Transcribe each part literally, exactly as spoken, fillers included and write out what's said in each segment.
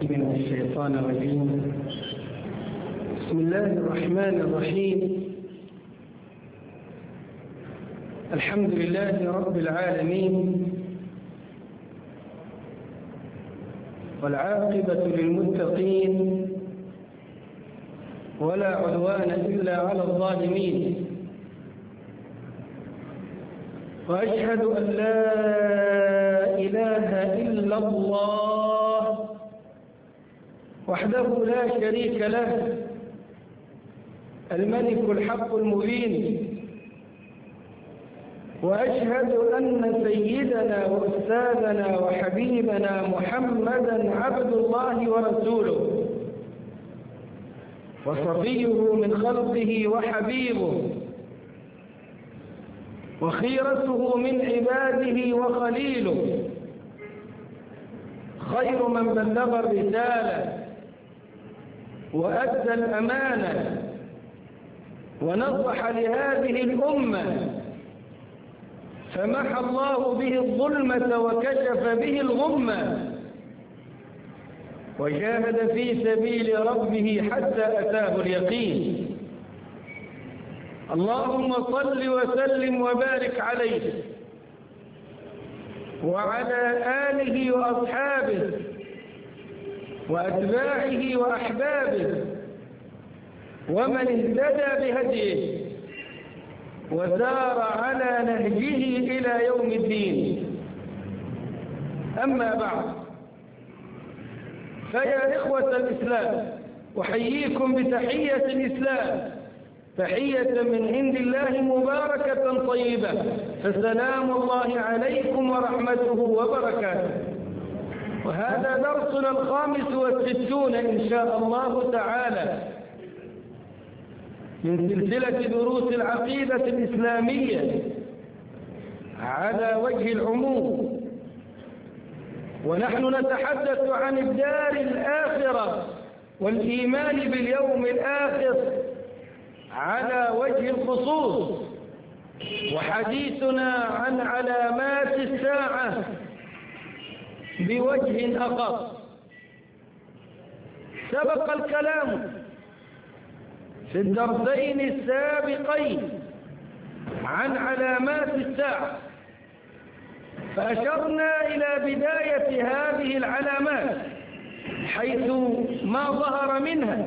من الشيطان الرجيم. بسم الله الرحمن الرحيم. الحمد لله رب العالمين، والعاقبة للمتقين، ولا عدوان إلا على الظالمين. وأشهد أن لا إله إلا الله وحده لا شريك له، الملك الحق المبين. وأشهد أن سيدنا وأستاذنا وحبيبنا محمدا عبد الله ورسوله، وصفيه من خلقه وحبيبه، وخيرته من عباده وخليله، خير من بلغ الرسالة وأدى الأمانة ونصح لهذه الأمة، فمحى الله به الظلمة وكشف به الغمة، وجاهد في سبيل ربه حتى أتاه اليقين. اللهم صل وسلم وبارك عليه وعلى آله وأصحابه وأتباعه وأحبابه ومن اهتدى بهديه وسار على نهجه إلى يوم الدين. أما بعد، فيا إخوة الإسلام، أحييكم بتحية الإسلام، تحية من عند الله مباركة طيبة، فسلام الله عليكم ورحمته وبركاته. وهذا درسنا الخامس والستون إن شاء الله تعالى من سلسلة دروس العقيدة الإسلامية على وجه العموم، ونحن نتحدث عن الدار الآخرة والإيمان باليوم الآخر على وجه الخصوص، وحديثنا عن علامات الساعة بوجه أخص. سبق الكلام في الدرسين السابقين عن علامات الساعة، فأشرنا إلى بداية هذه العلامات حيث ما ظهر منها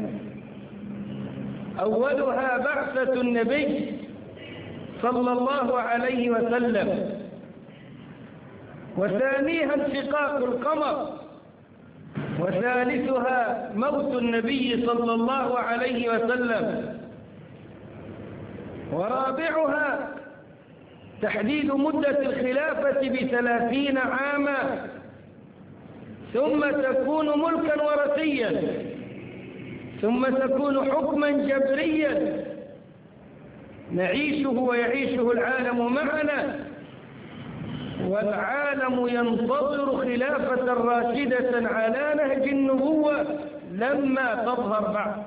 أولها بعثة النبي صلى الله عليه وسلم، وثانيها انشقاق القمر، وثالثها موت النبي صلى الله عليه وسلم، ورابعها تحديد مدة الخلافة بثلاثين عاما، ثم تكون ملكا وراثيا، ثم تكون حكما جبريا نعيشه ويعيشه العالم معنا، والعالم ينتظر خلافة راشدة على نهج النبوة لما تظهر بعد.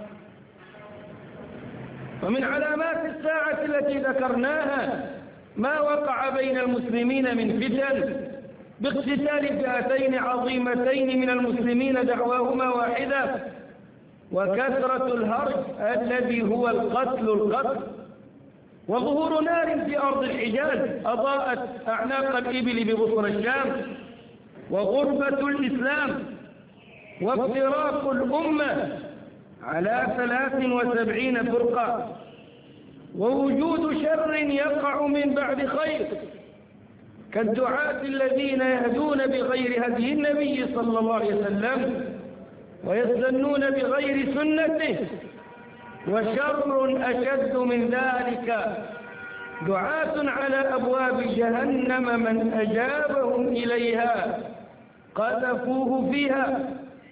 ومن علامات الساعة التي ذكرناها ما وقع بين المسلمين من فتن باقتتال فئتين عظيمتين من المسلمين دعواهما واحدة، وكثرة الهرج الذي هو القتل القتل، وظهور نار في أرض الحجاز أضاءت أعناق الإبل ببصر الشام، وغربة الإسلام، وافتراق الأمة على ثلاث وسبعين فرقة، ووجود شر يقع من بعد خير كالدعاة الذين يهدون بغير هدي النبي صلى الله عليه وسلم ويستنون بغير سنته، وشر أشد من ذلك دعاة على أبواب جهنم من أجابهم إليها قذفوه فيها.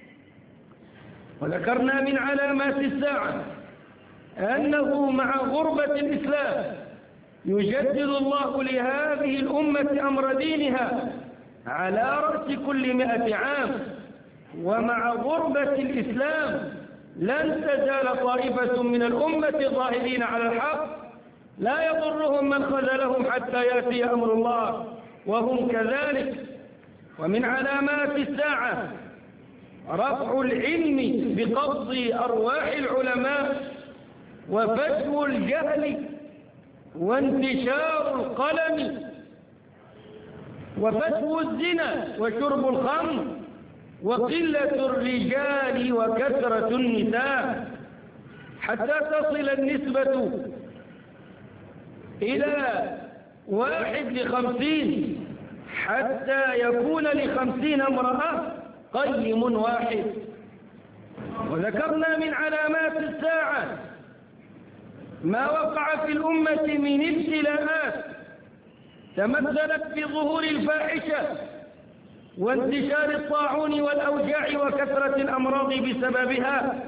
وذكرنا من علامات الساعة أنه مع غربة الإسلام يجدد الله لهذه الأمة أمر دينها على رأس كل مئة عام، ومع غربة الإسلام لن تزال طائفة من الأمة ظاهرين على الحق لا يضرهم من خذلهم حتى يأتي أمر الله وهم كذلك. ومن علامات الساعة رفع العلم بقبض أرواح العلماء، وفتو الجهل، وانتشار القلم، وفتو الزنا وشرب الخمر، وقلة الرجال وكثرة النساء، حتى تصل النسبة إلى واحد لخمسين، حتى يكون لخمسين امرأة قيم واحد. وذكرنا من علامات الساعة ما وقع في الأمة من ابتلاءات تمثلت في ظهور الفاحشة وانتشار الطاعون والأوجاع وكثرة الأمراض بسببها،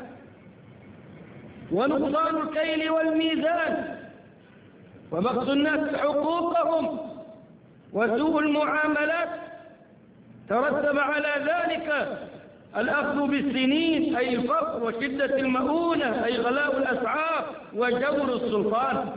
ونقصان الكيل والميزان، وبخس الناس حقوقهم، وسوء المعاملات. ترتب على ذلك الأخذ بالسنين، أي الفقر، وشدة المؤونة، أي غلاء الأسعار، وجور السلطان.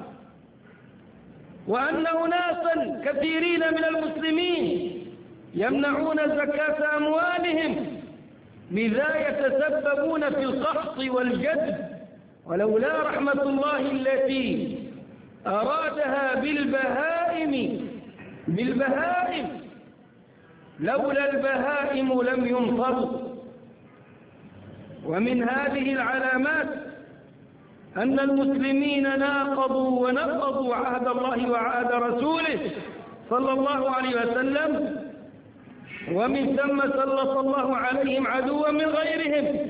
وأن أناسا كثيرين من المسلمين يمنعون زكاة أموالهم، بذا يتسببون في القحط والجد، ولولا رحمة الله التي أرادها بالبهائم بالبهائم لولا البهائم لم ينصروا. ومن هذه العلامات أن المسلمين ناقضوا ونقضوا عهد الله وعهد رسوله صلى الله عليه وسلم، ومن ثم سلط الله عليهم عدوا من غيرهم،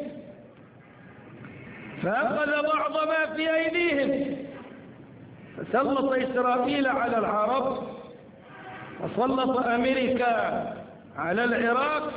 فأخذ بعض ما في أيديهم، فسلط إسرائيل على العرب، وسلط أمريكا على العراق،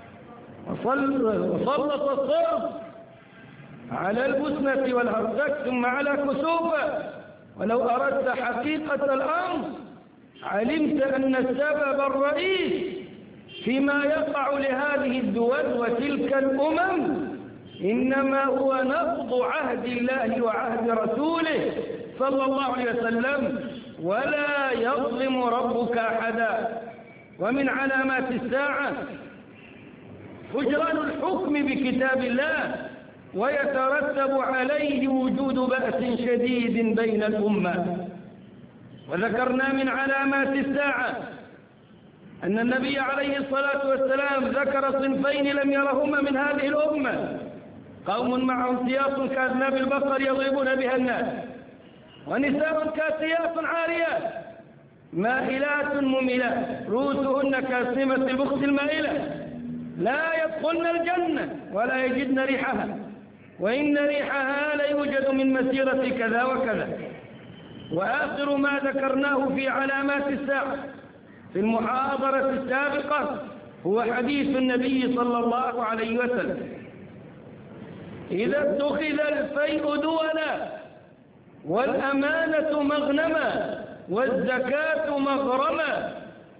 وسلط الصرب على البوسنة والهرزك، ثم على كسوفة. ولو أردت حقيقة الأمر علمت أن السبب الرئيس فيما يقع لهذه الدول وتلك الأمم إنما هو نقض عهد الله وعهد رسوله صلى الله عليه وسلم، ولا يظلم ربك أحدا. ومن علامات الساعة فجران الحكم بكتاب الله، ويترتب عليه وجود بأس شديد بين الأمة. وذكرنا من علامات الساعة أن النبي عليه الصلاة والسلام ذكر صنفين لم يرهما من هذه الأمة: قوم معهم سياط كأذناب البقر يضربون بها الناس، ونساء كاسيات عاريات مائلات مميلات رؤوسهن كاسمة البخت المائلة لا يدخلن الجنة ولا يجدن ريحها، وإن ريحها ليوجد من مسيرة كذا وكذا. وآخر ما ذكرناه في علامات الساعة في المحاضرة السابقة هو حديث النبي صلى الله عليه وسلم: إذا اتخذ الفيء دولا، والأمانة مغنما، والزكاة مغرما،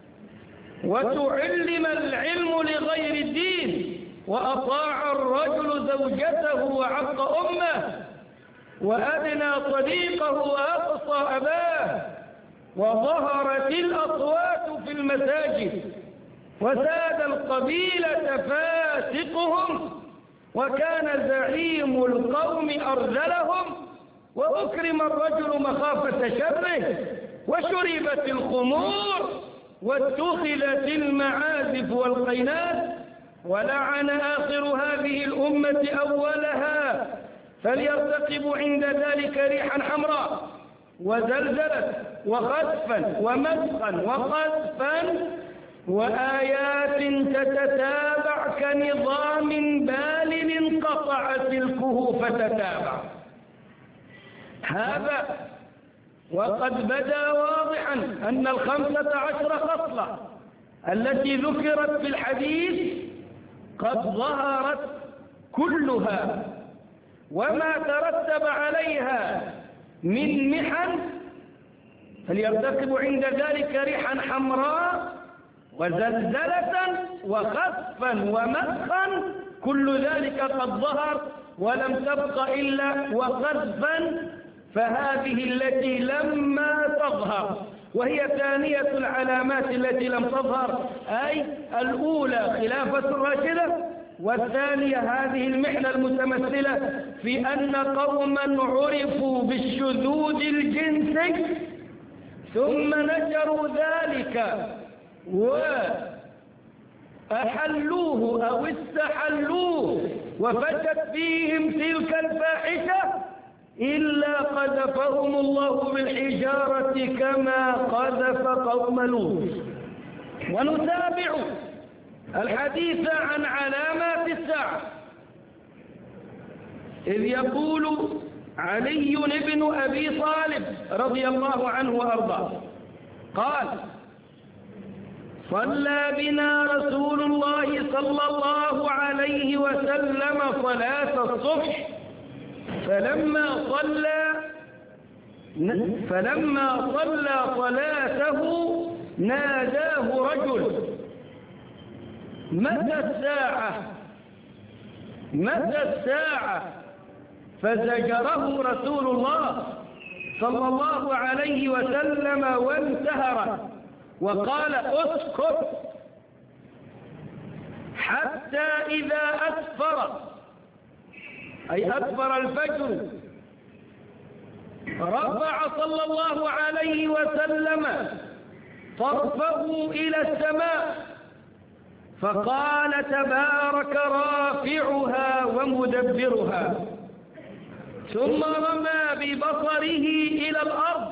وتعلم العلم لغير الدين، وأطاع الرجل زوجته وعق أمه، وأدنى صديقه وأقصى أباه، وظهرت الأصوات في المساجد، وساد القبيلة فاسقهم، وكان زعيم القوم أرذلهم، وأكرم الرجل مخافة شره، وشربت الخمور، واتخذت المعازف والقينات، ولعن آخر هذه الأمة أولها، فليرتقب عند ذلك ريحا حمراء، وزلزلة، وخسفا، ومسخا، وقذفا، وآيات تتتابع كنظام بال انقطع سلكه فتتابع. هذا وقد بدا واضحا أن الخمسة عشر خصلة التي ذكرت في الحديث قد ظهرت كلها، وما ترتب عليها من محن، فليرتكب عند ذلك ريحا حمراء، وزلزلة، وخسفا، ومسخا، كل ذلك قد ظهر، ولم تبق إلا وخسفا، فهذه التي لما تظهر، وهي ثانية العلامات التي لم تظهر، أي الأولى خلافة الراشدة، والثانية هذه المحنة المتمثلة في أن قوما عرفوا بالشذوذ الجنسي ثم نشروا ذلك وأحلوه أو استحلوه وفشت فيهم تلك الفاحشة إلا قذفهم الله بالحجارة كما قذف قوم لوط. ونتابع الحديث عن علامات الساعة، إذ يقول علي بن أبي طالب رضي الله عنه وأرضاه قال: صلى بنا رسول الله صلى الله عليه وسلم صلاة الصبح، فلما صلى فلما صلى صلاته ناداه رجل: متى الساعة متى الساعة؟ فزجره رسول الله صلى الله عليه وسلم وانتهر وقال: اسكت، حتى إذا أسفر، أي أسفر الفجر، رفع صلى الله عليه وسلم طرفه إلى السماء فقال: تبارك رافعها ومدبرها، ثم رمى ببصره إلى الأرض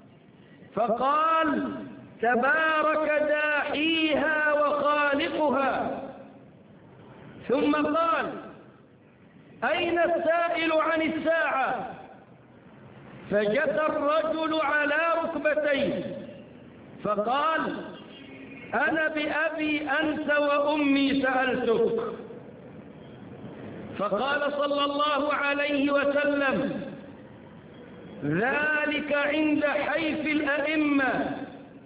فقال: تبارك داحيها وخالقها، ثم قال: أين السائل عن الساعة؟ فجثى الرجل على ركبتيه فقال: أنا بأبي أنت وأمي سألتك. فقال صلى الله عليه وسلم: ذلك عند حيف الأئمة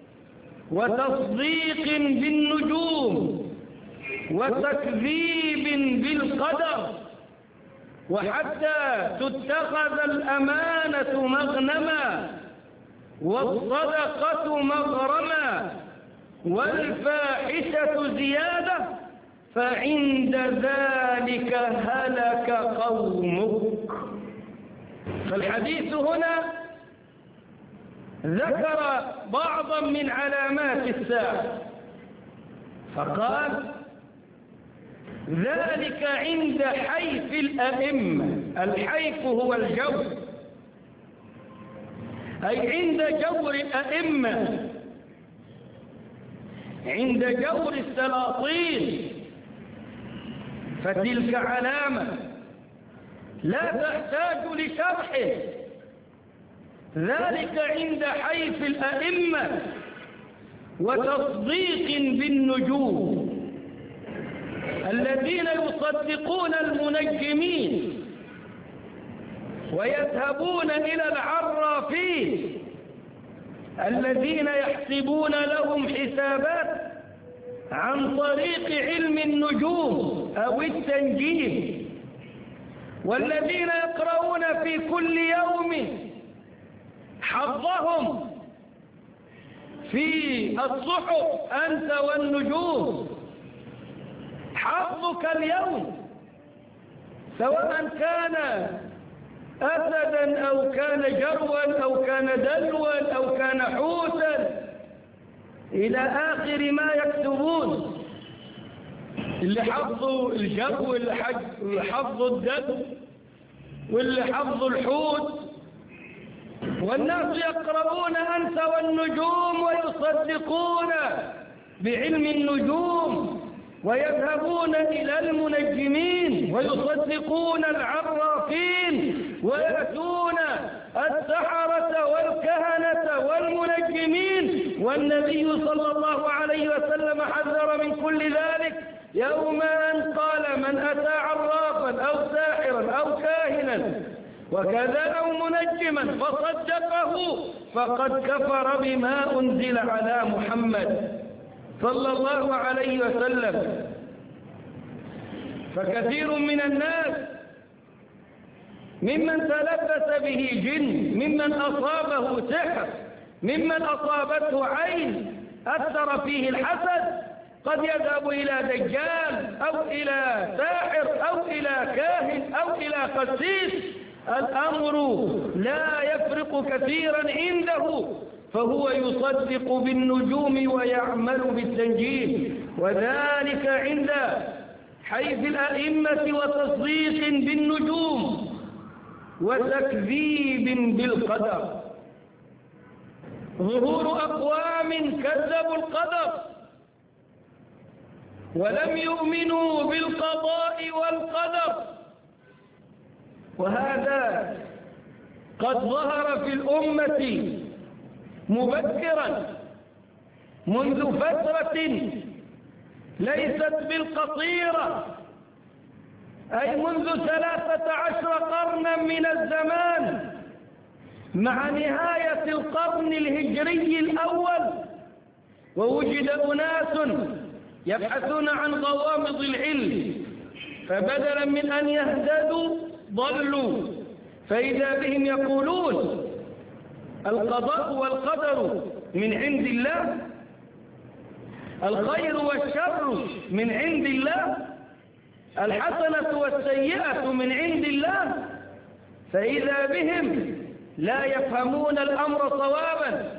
وتصديق بالنجوم وتكذيب بالقدر، وحتى تتخذ الأمانة مغنما والصدقة مغرما والفاحشة زيادة، فعند ذلك هلك قومك. فالحديث هنا ذكر بعضا من علامات الساعة فقال: ذلك عند حيف الأئمة. الحيف هو الجور، أي عند جور الأئمة، عند جور السلاطين، فتلك علامة لا تحتاج لشرحه. ذلك عند حيف الأئمة وتصديق بالنجوم، الذين يصدقون المنجمين ويذهبون إلى العرافين الذين يحسبون لهم حسابات عن طريق علم النجوم أو التنجيم، والذين يقرؤون في كل يوم حظهم في الصحف أنت والنجوم. حظك اليوم سواء كان أسدا أو كان جروا أو كان دلوا أو كان حوتا إلى آخر ما يكتبون، اللي حفظوا الجرو واللي حفظوا الدلو واللي حفظوا الحوت، والناس يقرؤون أنت والنجوم ويصدقون بعلم النجوم ويذهبون إلى المنجمين ويصدقون العرافين ويأتون السحرة والكهنة والمنجمين، والنبي صلى الله عليه وسلم حذر من كل ذلك يوم أن قال: من أتى عرافا أو ساحرا أو كاهنا وكذا أو منجما فصدقه فقد كفر بما أنزل على محمد صلى الله عليه وسلم. فكثير من الناس ممن تلبس به جن، ممن أصابه سحر، ممن أصابته عين أثر فيه الحسد، قد يذهب إلى دجال أو إلى ساحر أو إلى كاهن أو إلى قسيس، الأمر لا يفرق كثيرا عنده، فهو يصدق بالنجوم ويعمل بالتنجيم، وذلك عند حيث الأئمة وتصديق بالنجوم وتكذيب بالقدر. ظهور أقوام كذبوا القدر ولم يؤمنوا بالقضاء والقدر، وهذا قد ظهر في الأمة مبكرا منذ فترة ليست بالقصيرة، أي منذ ثلاثة عشر قرنا من الزمان، مع نهاية القرن الهجري الأول، ووجد أناس يبحثون عن غوامض العلم، فبدلا من أن يهتدوا ضلوا، فإذا بهم يقولون القضاء والقدر من عند الله، الخير والشر من عند الله، الحسنة والسيئة من عند الله، فإذا بهم لا يفهمون الأمر صوابا،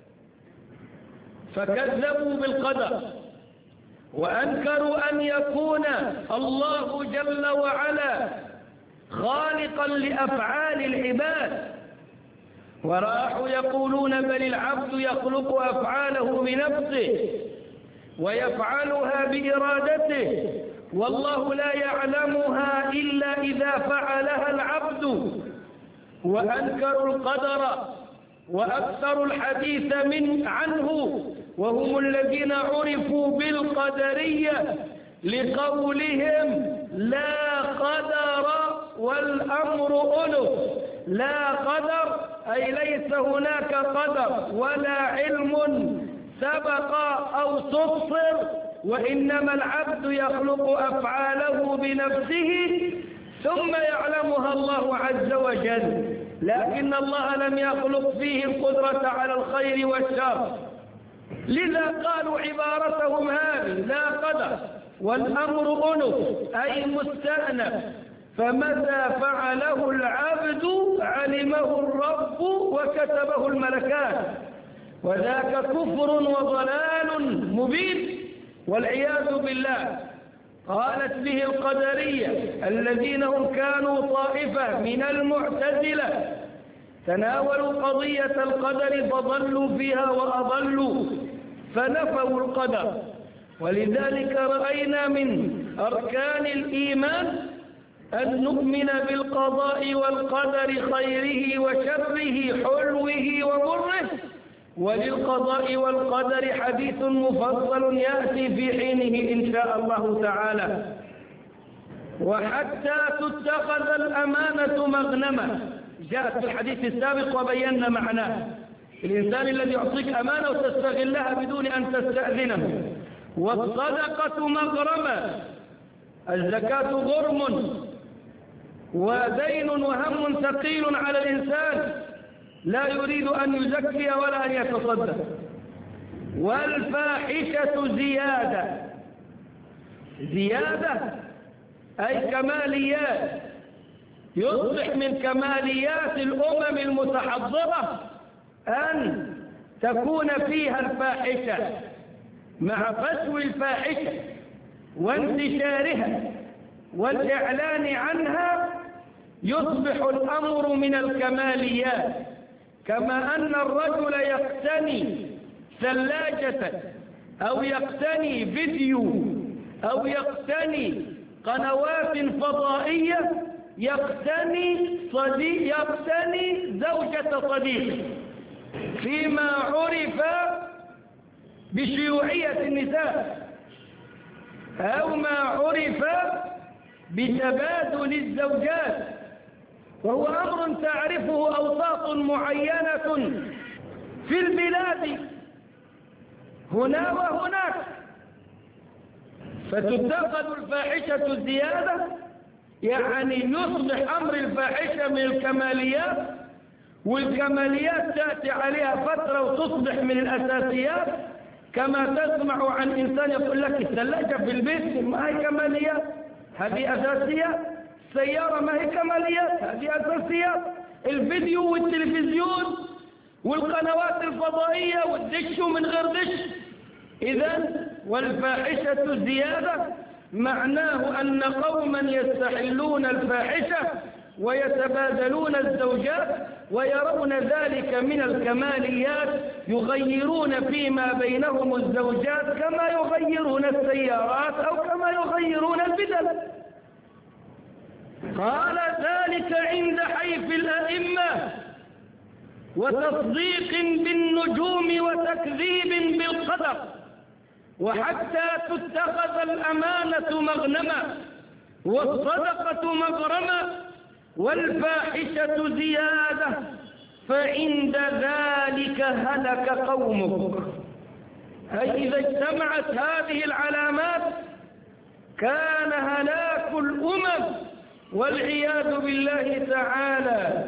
فكذبوا بالقدر وأنكروا أن يكون الله جل وعلا خالقا لأفعال العباد، وراحوا يقولون بل العبد يخلق أفعاله بنفسه ويفعلها بإرادته، والله لا يعلمها إلا إذا فعلها العبد. وأنكروا القدر وأكثروا الحديث من عنه، وهم الذين عرفوا بالقدرية لقولهم لا قدر والأمر ألف. لا قدر أي ليس هناك قدر ولا علم سبق أو سطر، وإنما العبد يخلق أفعاله بنفسه ثم يعلمها الله عز وجل، لكن الله لم يخلق فيه القدرة على الخير والشر، لذا قالوا عبارتهم هذه لا قدر والأمر أنف أي مستأنف، فمتى فعله العبد علمه الرب وكتبه الملكان، وذاك كفر وضلال مبين والعياذ بالله. قالت به القدرية الذين هم كانوا طائفة من المعتزلة، تناولوا قضية القدر فضلوا فيها وأضلوا، فنفوا القدر. ولذلك رأينا من أركان الإيمان أن نؤمن بالقضاء والقدر خيره وشره حلوه ومره، وللقضاء والقدر حديث مفصل يأتي في حينه إن شاء الله تعالى. وحتى تتخذ الأمانة مغنمة، جاءت في الحديث السابق وبينا معناه، الإنسان الذي يعطيك أمانة وتستغلها بدون أن تستأذنه. والصدقة مغرمة، الزكاة غرم ودين وهم ثقيل على الإنسان لا يريد أن يزكي ولا أن يتصدق. والفاحشة زيادة، زيادة أي كماليات، يصبح من كماليات الأمم المتحضرة أن تكون فيها الفاحشة، مع فشو الفاحشة وانتشارها والإعلان عنها يصبح الأمر من الكماليات. كما أن الرجل يقتني ثلاجة أو يقتني فيديو أو يقتني قنوات فضائية، يقتني صديق، يقتني زوجة صديق، فيما عرف بشيوعية النساء أو ما عرف بتبادل الزوجات، وهو أمر تعرفه أوساط معينة في البلاد هنا وهناك. فتتخذ الفاحشة الزيادة، يعني يصبح أمر الفاحشة من الكماليات، والكماليات تأتي عليها فترة وتصبح من الأساسيات، كما تسمع عن إنسان يقول لك الثلاجة في البيت ما هي كماليات، هذه أساسية. السيارة ما هي كماليات، هذه أساسية. الفيديو والتلفزيون والقنوات الفضائية والدش من غير دش. إذن والفاحشة زيادة معناه أن قوما يستحلون الفاحشة ويتبادلون الزوجات ويرون ذلك من الكماليات، يغيرون فيما بينهم الزوجات كما يغيرون السيارات أو كما يغيرون البدل. قال ذلك عند حيف الأئمة وتصديق بالنجوم وتكذيب بالقدر، وحتى تتخذ الأمانة مغنما والصدقة مغرما والفاحشة زيادة، فعند ذلك هلك قومك. أي إذا اجتمعت هذه العلامات كان هلاك الأمم والعياذ بالله تعالى.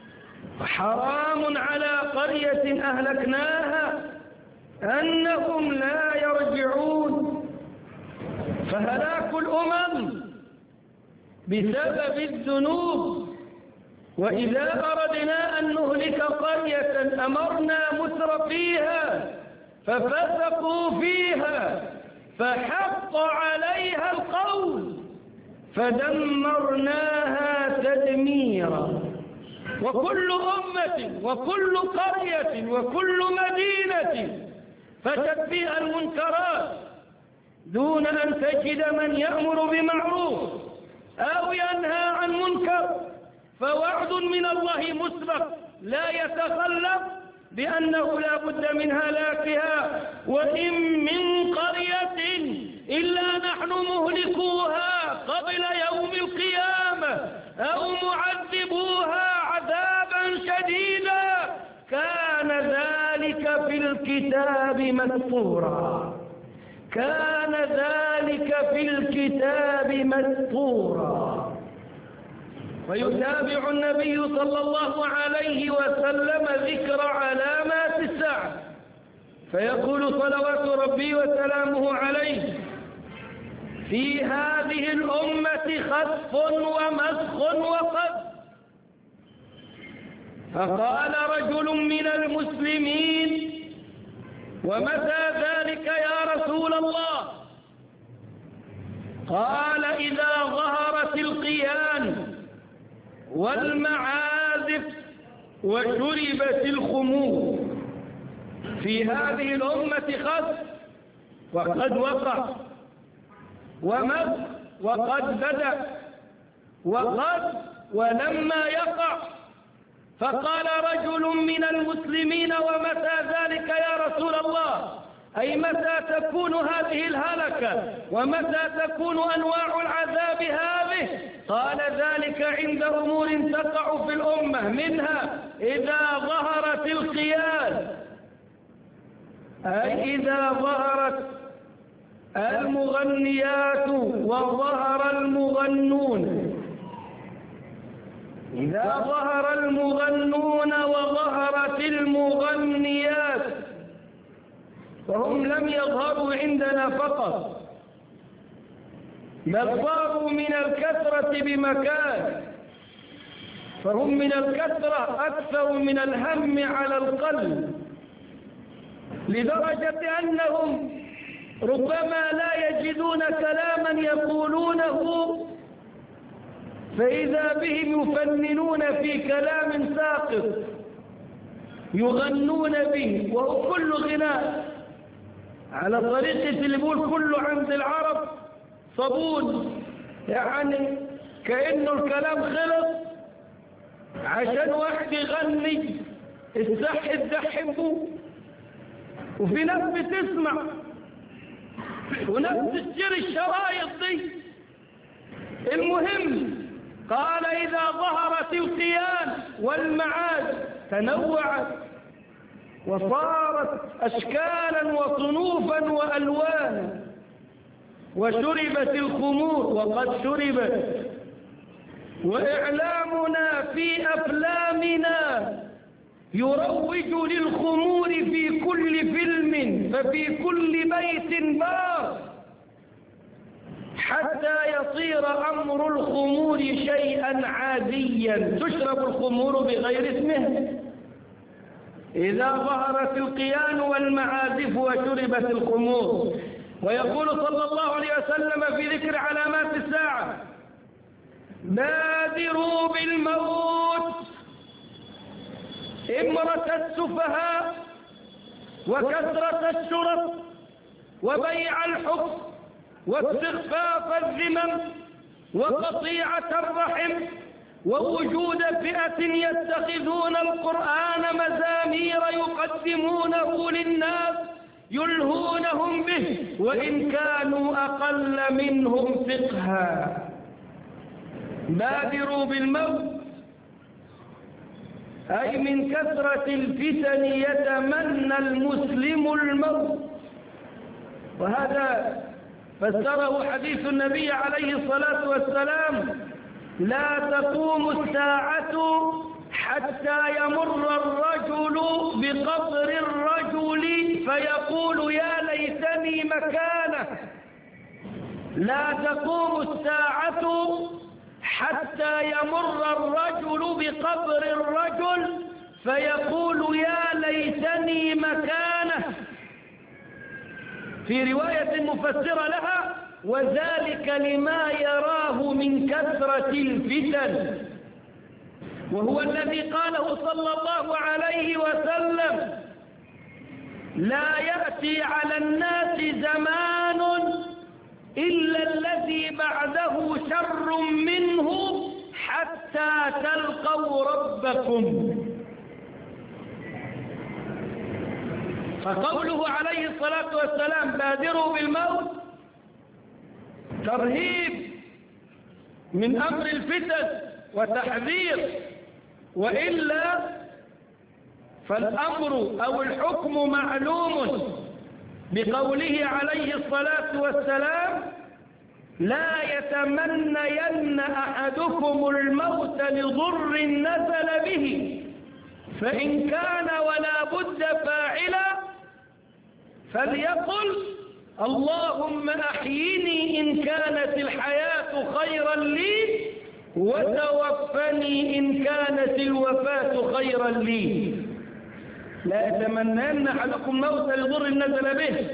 حرام على قرية أهلكناها أنهم لا يرجعون. فهلاك الأمم بسبب الذنوب. وإذا أردنا أن نهلك قرية أمرنا متر فيها ففسقوا فيها فحق عليها القول فدمرناها تدميرا. وكل أمة وكل قرية وكل مدينة فتت فيها المنكرات دون أن تجد من يأمر بمعروف أو ينهى عن منكر، فوعد من الله مسبق لا يتخلف بأنه لا بد من هلاكها. وإن من قرية إلا نحن مهلكوها قبل يوم القيامة أو معذبوها عذابا شديدا كان ذلك في الكتاب مسطورا. كان ذلك في الكتاب مسطورا. ويتابع النبي صلى الله عليه وسلم ذكر علامات الساعة فيقول صلوات ربي وسلامه عليه: في هذه الأمة خسف ومسخ وقذف. فقال رجل من المسلمين: ومتى ذلك يا رسول الله؟ قال: إذا ظهرت القيان والمعازف وشربت الخمور. في هذه الأمة خسف وقد وقع، ومسخ وقد بدأ، وقد ولما يقع. فقال رجل من المسلمين: ومتى ذلك يا رسول الله؟ أي متى تكون هذه الهلكة ومتى تكون أنواع العذاب هذه؟ قال: ذلك عند أمور تقع في الأمة، منها إذا ظهرت القيان، أي إذا ظهرت المغنيات وظهر المغنون. إذا ظهر المغنون وظهرت المغنيات، فهم لم يظهروا عندنا فقط بل صاروا من الكثرة بمكان، فهم من الكثرة أكثر من الهم على القلب، لدرجة أنهم ربما لا يجدون كلاما يقولونه فإذا بهم يفننون في كلام ساقط يغنون به، وهو كل غناء على طريقة اللي بيقول كله عند العرب صبون، يعني كأنه الكلام خلص عشان واحد يغني السح الدحم بوه، وفي ناس بتسمع وناس تشتري الشرايط دي. المهم قال: إذا ظهرت القيان والمعاد تنوعت وصارت أشكالا وصنوفا وألوانا، وشربت الخمور وقد شربت. وإعلامنا في أفلامنا يروج للخمور في كل فيلم ففي كل بيت بار، حتى يصير أمر الخمور شيئا عاديا، تشرب الخمور بغير اسمه. إذا ظهرت القيان والمعازف وشربت الخمور. ويقول صلى الله عليه وسلم في ذكر علامات الساعة: بادروا بالموت، إمرة السفهاء وكثرة الشرب وبيع الحب واستخفاف الذمم وقطيعة الرحم ووجود فئة يتخذون القرآن مزامير يقدمونه للناس يلهونهم به وإن كانوا أقل منهم فقها. بادروا بالموت، أي من كثرة الفتن يتمنى المسلم الموت. وهذا فسره حديث النبي عليه الصلاة والسلام: لا تقوم الساعة حتى يمر الرجل بقبر الرجل فيقول يا ليتني مكانه. لا تقوم الساعة حتى يمر الرجل بقبر الرجل فيقول يا ليتني مكانه. في رواية مفسرة لها: وذلك لما يراه من كثرة الفتن. وهو الذي قاله صلى الله عليه وسلم: لا يأتي على الناس زمان إلا الذي بعده شر منه حتى تلقوا ربكم. فقوله عليه الصلاة والسلام: بادروا بالموت، ترهيب من أمر الفتن وتحذير، وإلا فالأمر أو الحكم معلوم بقوله عليه الصلاة والسلام: لا يتمنين أحدكم الموت لضر نزل به، فإن كان ولا بد فاعلا فليقل اللهم أحيني إن كانت الحياة خيرا لي وتوفني إن كانت الوفاة خيرا لي. لا يتمنين أحدكم موت لضر نزل به،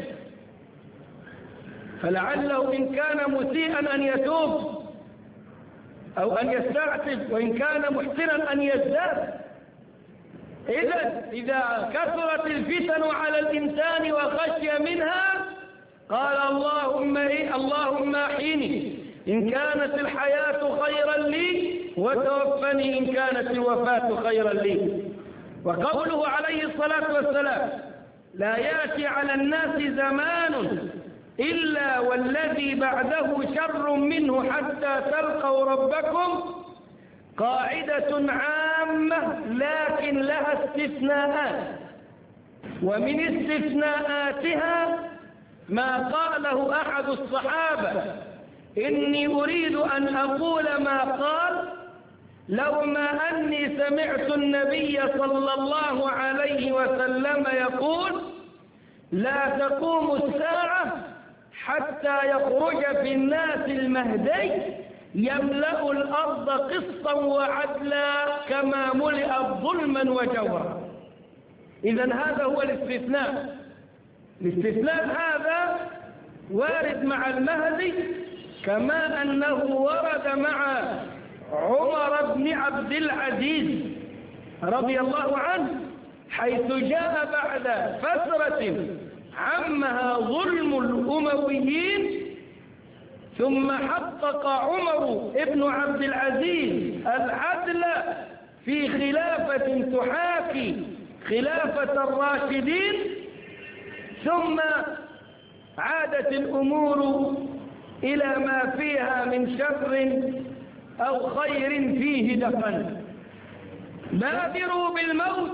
فلعله إن كان مسيئا أن يتوب أو أن يستعتب، وإن كان محسنا أن يزداد. إذا إذا كثرت الفتن على الإنسان وخشي منها قال اللهم إيه اللهم أحيني إن كانت الحياة خيرا لي وتوفني إن كانت الوفاة خيرا لي. وقوله عليه الصلاة والسلام: لا يأتي على الناس زمان إلا والذي بعده شر منه حتى تلقوا ربكم، قاعدة عامة لكن لها استثناءات، ومن استثناءاتها ما قاله أحد الصحابة: إني أريد أن أقول ما قال لوما أني سمعت النبي صلى الله عليه وسلم يقول: لا تقوم الساعة حتى يخرج في الناس المهدي يملأ الأرض قسطا وعدلا كما ملئت ظلما وجورا. إذن هذا هو الاستثناء. الاستثناء هذا وارد مع المهدي كما أنه ورد مع عمر بن عبد العزيز رضي الله عنه، حيث جاء بعد فترة عمها ظلم الأمويين، ثم حقق عمر بن عبد العزيز العدل في خلافة تحاكي خلافة الراشدين، ثم عادت الأمور إلى ما فيها من شر أو خير فيه دفن. بادروا بالموت،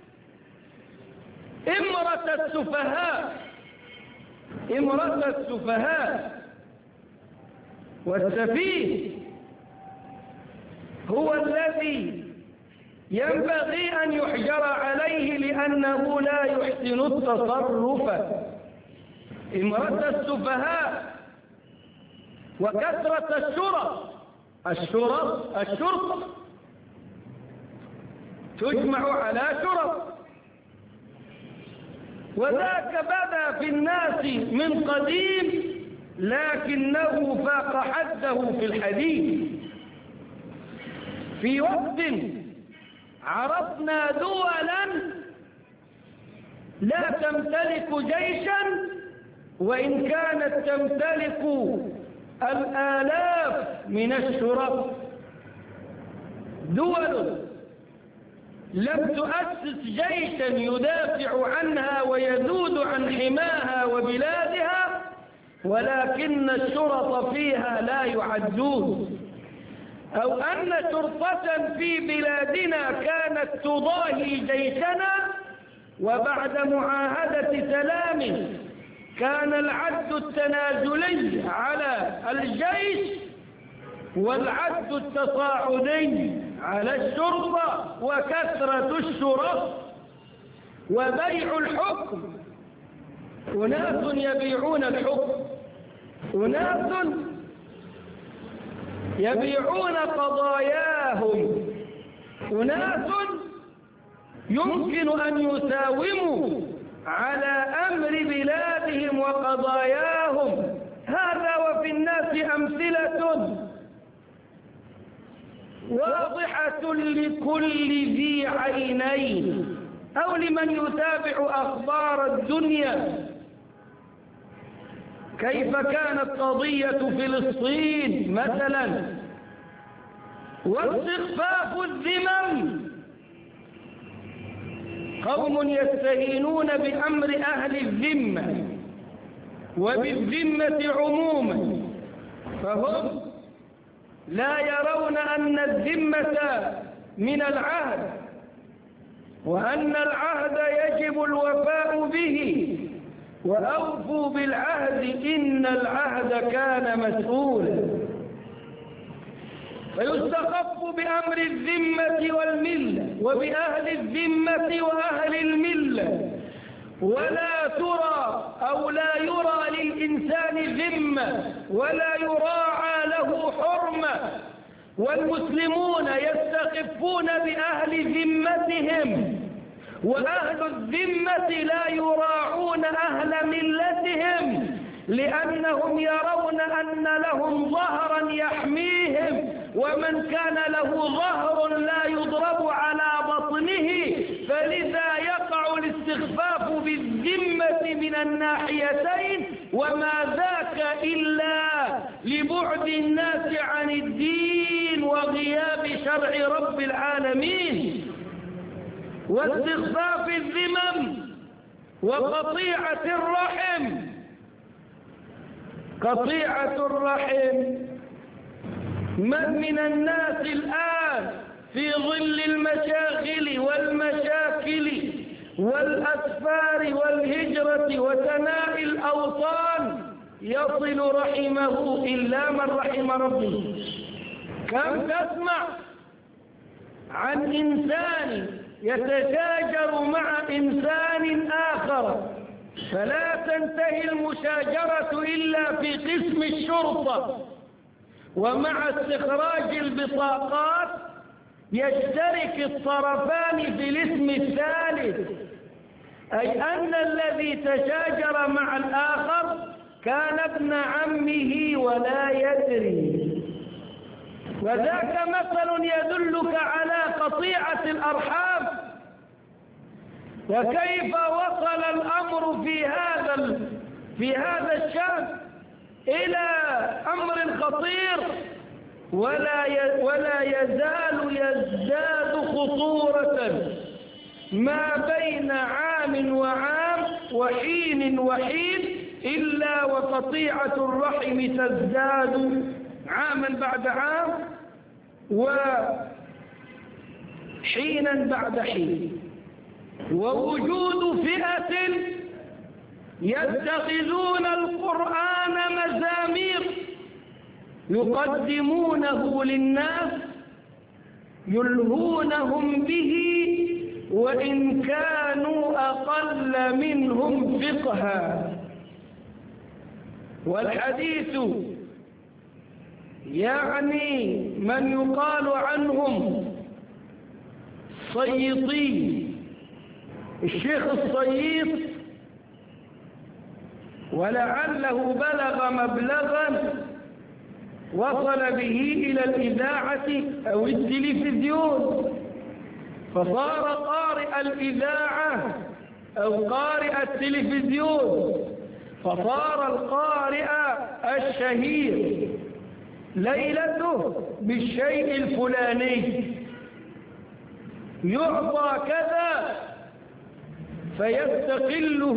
امرة السفهاء، امرة السفهاء. والسفيه هو الذي ينبغي أن يحجر عليه لأنه لا يحسن التصرف. امرة السفهاء وكثرة الشرط الشرط الشرطة تجمع على شرط، وذاك بدا في الناس من قديم لكنه فاق حده في الحديث. في وقت عرفنا دولا لا تمتلك جيشا وإن كانت تمتلك الآلاف من الشرط، دول لم تؤسس جيشا يدافع عنها ويذود عن حماها وبلادها، ولكن الشرط فيها لا يعدون. أو أن شرطة في بلادنا كانت تضاهي جيشنا، وبعد معاهدة سلام كان العد التنازلي على الجيش والعد التصاعدي على الشرطة وكثرة الشرط وبيع الحكم. أناس يبيعون الحكم، أناس يبيعون قضاياهم، أناس يمكن أن يساوموا على أمر بلادهم وقضاياهم. هذا وفي الناس أمثلة واضحة لكل ذي عينين أو لمن يتابع أخبار الدنيا. كيف كانت قضية فلسطين مثلا واستخفاف الذمم، قوم يستهينون بأمر أهل الذمة وبالذمة عموما، فهم لا يرون أن الذمة من العهد وأن العهد يجب الوفاء به، وأوفوا بالعهد إن العهد كان مسؤولا. فيستخف بأمر الذمة والملة وبأهل الذمة وأهل الملة، ولا ترى أو لا يرى للإنسان ذمة ولا يراعى له حرمة. والمسلمون يستخفون بأهل ذمتهم، وأهل الذمة لا يراعون أهل ملتهم، لأنهم يرون أن لهم ظهرا يحميهم، ومن كان له ظهر لا يضرب على بطنه. فلذا يقع الاستخفاف بالذمة من الناحيتين، وما ذاك إلا لبعد الناس عن الدين وغياب شرع رب العالمين. واستخفاف الذمم وقطيعة الرحم. قطيعة الرحم، من من الناس الآن في ظل المشاغل والمشاكل والأسفار والهجرة وثناء الأوطان يصل رحمه إلا من رحم ربه. كم تسمع عن إنسان يتشاجر مع إنسان آخر، فلا تنتهي المشاجرة إلا في قسم الشرطة، ومع استخراج البطاقات يشترك الطرفان في الاسم الثالث، أي أن الذي تشاجر مع الآخر كان ابن عمه ولا يدري. وذاك مثل يدلك على قطيعة الأرحام. وكيف وصل الأمر في هذا في هذا الشأن إلى أمر خطير، ولا ولا يزال يزداد خطورة ما بين عام وعام وحين وحين، إلا وقطيعة الرحم تزداد عاما بعد عام وحينا بعد حين. ووجود فئة يتخذون القرآن مزامير يقدمونه للناس يلهونهم به وإن كانوا أقل منهم فقها. والحديث يعني من يقال عنهم صيطي، الشيخ الصييط، ولعله بلغ مبلغا وصل به إلى الإذاعة أو التلفزيون، فصار قارئ الإذاعة أو قارئ التلفزيون، فصار القارئ الشهير ليلته بالشيء الفلاني، يعطى كذا فيستقله،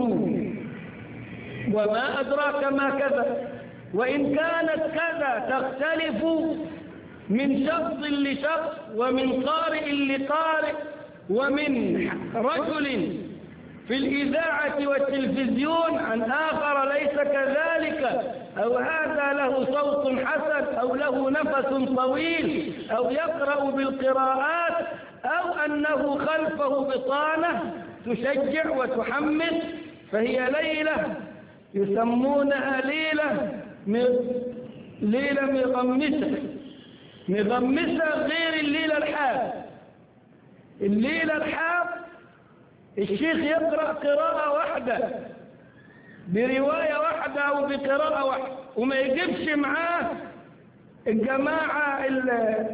وما أدراك ما كذا، وإن كانت كذا تختلف من شخص لشخص ومن قارئ لقارئ ومن رجل في الإذاعة والتلفزيون عن آخر ليس كذلك، أو هذا له صوت حسن أو له نفس طويل أو يقرأ بالقراءات أو أنه خلفه بطانة تشجع وتحمس، فهي ليلة يسمونها ليلة ليلة مغمسة، مغمسة غير الليلة الحاد. الليلة الحاد الشيخ يقرأ قراءة واحدة برواية واحدة أو بقراءة واحدة، وما يجيبش معاه الجماعة ال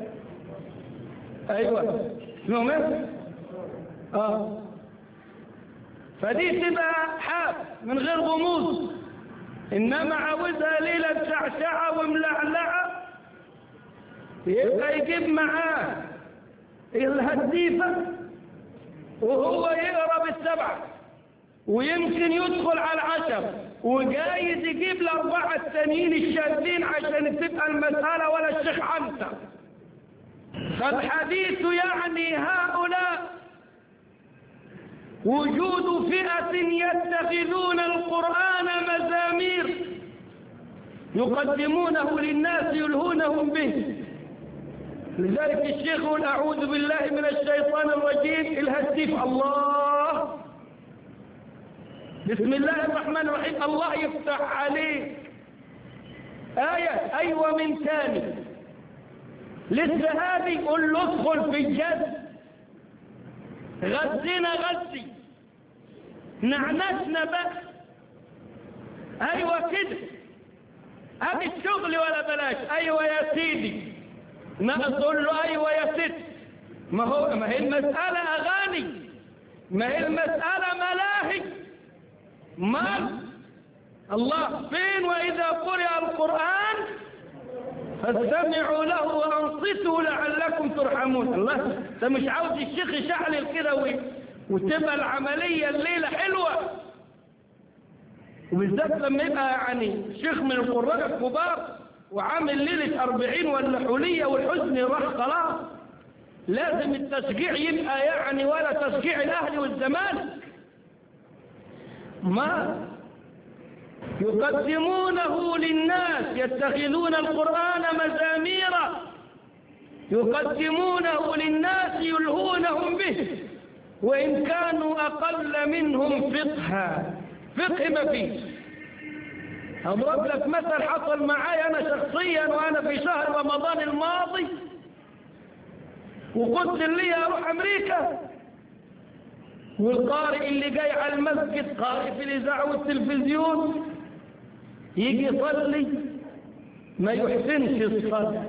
أيوة اسمهم ايه؟ اه فدي تبقى حاد من غير غموض، إنما عاوزها ليلة شعشعة وملعلعة، يبقى يجيب معاه الهديفة وهو يقرأ بالسبعة، ويمكن يدخل على العشر، وجايز يجيب الأربعة التانيين الشاذين عشان تبقى المسألة ولا الشيخ عنده. فالحديث يعني هؤلاء وجود فئة يتخذون القرآن مزامير يقدمونه للناس يلهونهم به. لذلك الشيخ يقول أعوذ بالله من الشيطان الرجيم، الهتف الله، بسم الله الرحمن الرحيم، الله يفتح عليك آية أيوة من ثاني لسه هذه، قل له ادخل في الجد، غزنا غزي، نعنسنا بس، أيوة كده، هذه الشغل ولا بلاش، أيوة يا سيدي، نقول له أيوة يا ست، ما هو ما هي المسألة أغاني، ما هي المسألة ملاهي، ما الله فين وإذا قرئ القرآن فاستمعوا له وأنصتوا لعلكم ترحمون. الله انت مش عاوز الشيخ يشعلل كده وتبقى العملية الليلة حلوة، وبالذات لما يبقى يعني شيخ من القراء الكبار وعامل ليلة أربعين ولا حلية والحزن راح خلاص، لازم التشجيع يبقى يعني ولا تشجيع الأهلي والزمالك، ما يقدمونه للناس، يتخذون القرآن مزاميرا يقدمونه للناس يلهونهم به وإن كانوا أقل منهم فقها. فقه ما فيه. أضرب لك مثل حصل معي أنا شخصيا وأنا في شهر رمضان الماضي، وقلت لي أروح أمريكا، والقارئ اللي جاي على المسجد قارئ في الإذاعة والتلفزيون يجي يصلي ما يحسنش الصلاة،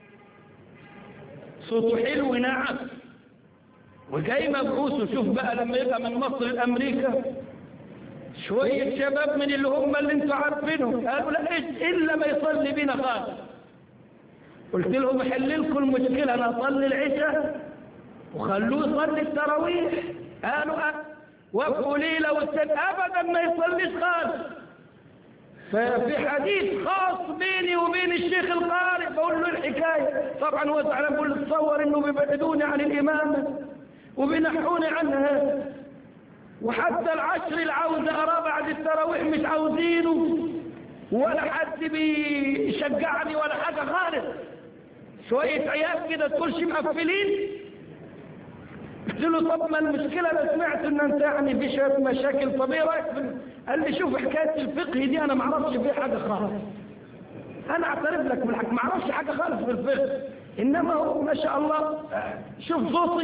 صوته حلو نعم، وجاي مبعوث. وشوف بقى لما يبقى من مصر لأمريكا شوية شباب من اللي هم اللي انتوا عارفينهم قالوا لا إلا ما يصلي بينا خالص. قلت لهم حل لكم المشكلة، أنا أصلي العشاء وخلوه يصلي التراويح. قالوا أه وقفوا ليلة والسنة أبدا ما يصليش خالص. ففي حديث خاص بيني وبين الشيخ القارئ بقول له الحكاية، طبعا هو زعلان بقول له تصور انه بيبعدوني عن الإمامة وبينحوني عنها، وحتى العشر العاوزة أراه بعد التراويح مش عاوزينه، ولا حد بيشجعني ولا حاجة خالص. شوية عيال كده تقولش مقفلين. قلت له طب ما المشكلة أنا سمعت إن أنت يعني في شوية مشاكل، طب إيه رأيك؟ قال لي شوف حكاية الفقه دي أنا ما أعرفش فيه حاجة خالص. أنا أعترف لك بالحق ما أعرفش حاجة خالص في الفقه، إنما هو ما شاء الله شوف صوتي.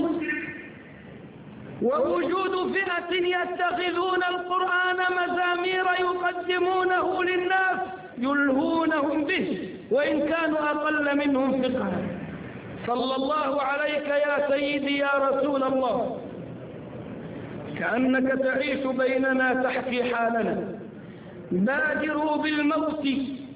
ووجود فئة يتخذون القرآن مزامير يقدمونه للناس يلهونهم به وإن كانوا أقل منهم فقها. صلى الله عليك يا سيدي يا رسول الله، كأنك تعيش بيننا تحكي حالنا. بادروا بالموت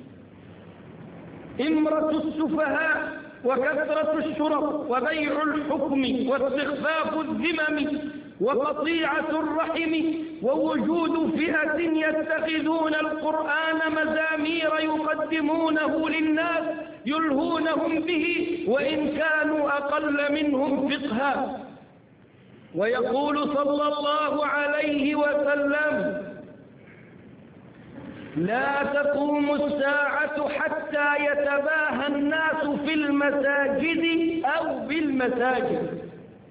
إمرة السفهاء وكثرة الشرط وبيع الحكم واستخفاف الذمم وقطيعة الرحم ووجود فئة يتخذون القرآن مزامير يقدمونه للناس يلهونهم به وإن كانوا أقل منهم فقها. ويقول صلى الله عليه وسلم: لا تقوم الساعة حتى يتباهى الناس في المساجد أو بالمساجد.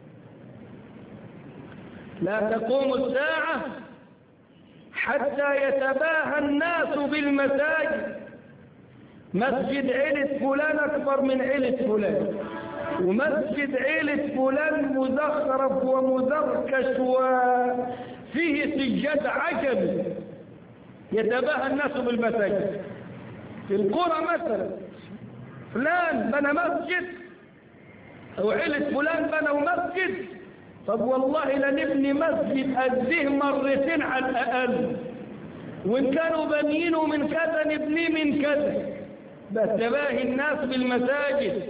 لا تقوم الساعة حتى يتباهى الناس بالمساجد. مسجد عيلة فلان أكبر من عيلة فلان، ومسجد عيلة فلان مزخرف ومزركش وفيه سجاد عجمي، يتباهى الناس بالمساجد. في القرى مثلا فلان بنى مسجد أو عيلة فلان بنوا مسجد، طب والله لنبني مسجد أديه مرتين على الأقل، وإن كانوا بنينه من كذا نبنيه من كذا. بس تباهي الناس بالمساجد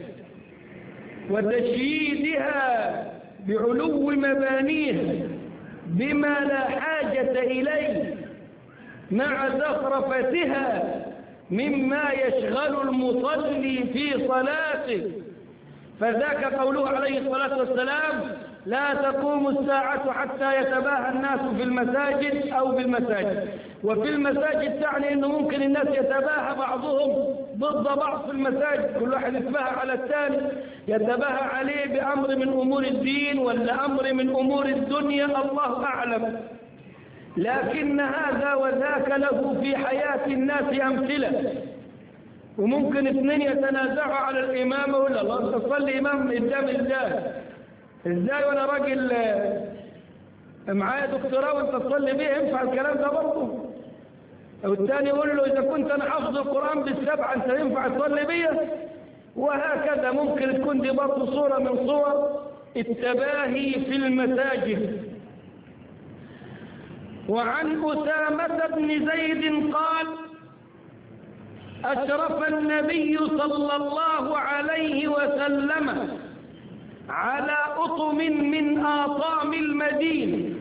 وتشييدها بعلو مبانيها بما لا حاجة إليه مع زخرفتها مما يشغل المصلي في صلاته. فذاك قوله عليه الصلاة والسلام: لا تقوم الساعة حتى يتباهى الناس في المساجد أو بالمساجد. وفي المساجد تعني أنه ممكن الناس يتباهى بعضهم ضد بعض في المساجد، كل واحد يتباهى على الثاني، يتباهى عليه بأمر من أمور الدين ولا أمر من أمور الدنيا، الله أعلم. لكن هذا وذاك له في حياة الناس أمثلة. وممكن اثنين يتنازعوا على الإمامة ولا الله تصلي إمام قدام الله ازاي وانا راجل معايا دكتوراه وانت تصلي بيه؟ ينفع الكلام ده برضه؟ او الثاني يقول له اذا كنت انا حافظ القرآن بالسبعة انت ينفع تصلي بيه؟ وهكذا ممكن تكون دي برضه صورة من صور التباهي في المساجد. وعن أسامة بن زيد قال: أشرف النبي صلى الله عليه وسلم على أطم من آطام المدينة،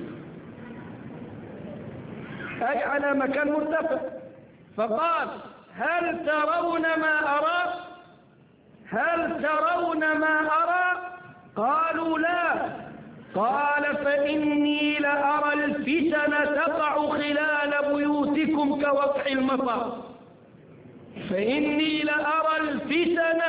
أي على مكان مرتفع، فقال: هل ترون ما أرى؟ هل ترون ما أرى؟ قالوا لا. قال: فإني لأرى الفتن تقع خلال بيوتكم كوقع المطر. فإني لأرى الفتن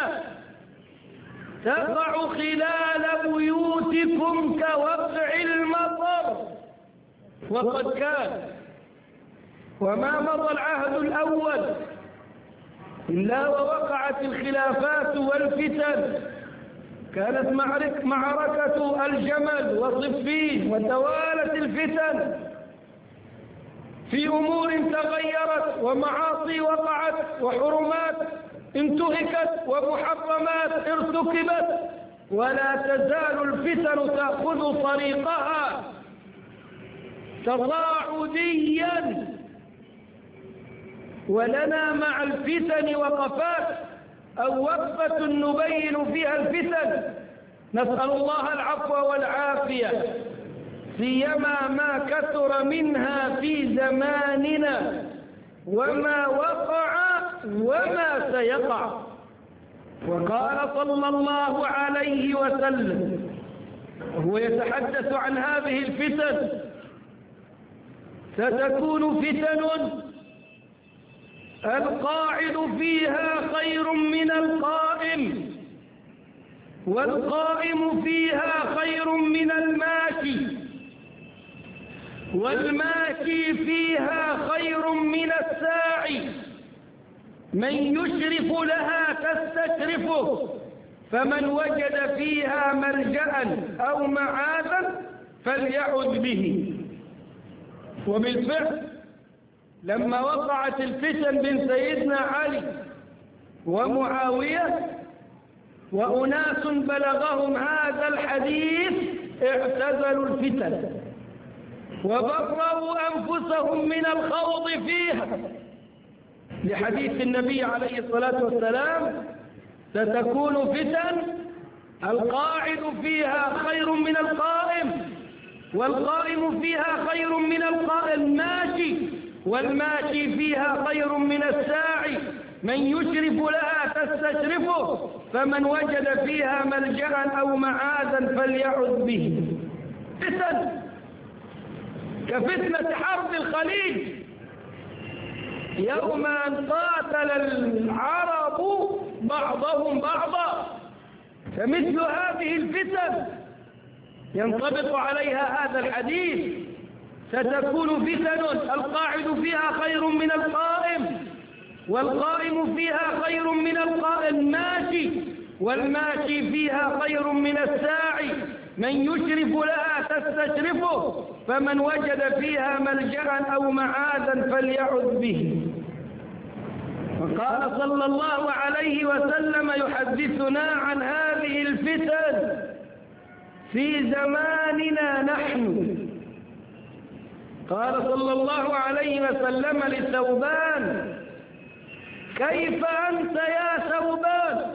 تقع خلال بيوتكم كوقع المطر. وقد كان وما مضى العهد الأول إلا ووقعت الخلافات والفتن. كانت معركة الجمل وصفين، وتوالت الفتن في أمور تغيرت ومعاصي وقعت وحرمات انتهكت ومحرمات ارتكبت، ولا تزال الفتن تأخذ طريقها تصاعديا. ولنا مع الفتن وقفات أو وقفة نبين فيها الفتن، نسأل الله العفو والعافية، سيما ما كثر منها في زماننا وما وقع وما سيقع. وقال صلى الله عليه وسلم وهو يتحدث عن هذه الفتن: ستكون فتن القاعد فيها خير من القائم، والقائم فيها خير من الماشي، والماشي فيها خير من الساعي، من يشرف لها تستشرفه، فمن وجد فيها ملجأ أو معاذا فليعذ به. وبالفعل لما وقعت الفتن بين سيدنا علي ومعاوية وأناس بلغهم هذا الحديث اعتزلوا الفتن وبروا أنفسهم من الخوض فيها، لحديث النبي عليه الصلاة والسلام: ستكون فتن القاعد فيها خير من القائم، والقائم فيها خير من الماشي، والماشي فيها خير من الساعي، من يشرف لها تستشرفه، فمن وجد فيها ملجأ أو معاذا فليعذ به. فتن كفتنة حرب الخليج، يوم أن قاتل العرب بعضهم بعضا، فمثل هذه الفتن ينطبق عليها هذا الحديث: ستكون فتن القاعد فيها خير من القائم، والقائم فيها خير من الماشي، والماشي فيها خير من الساعي، من يشرف لها تستشرفه، فمن وجد فيها ملجأ أو معاذا فليعذ به. وقال صلى الله عليه وسلم يحدثنا عن هذه الفتن في زماننا نحن، قال صلى الله عليه وسلم لثوبان: كيف أنت يا ثوبان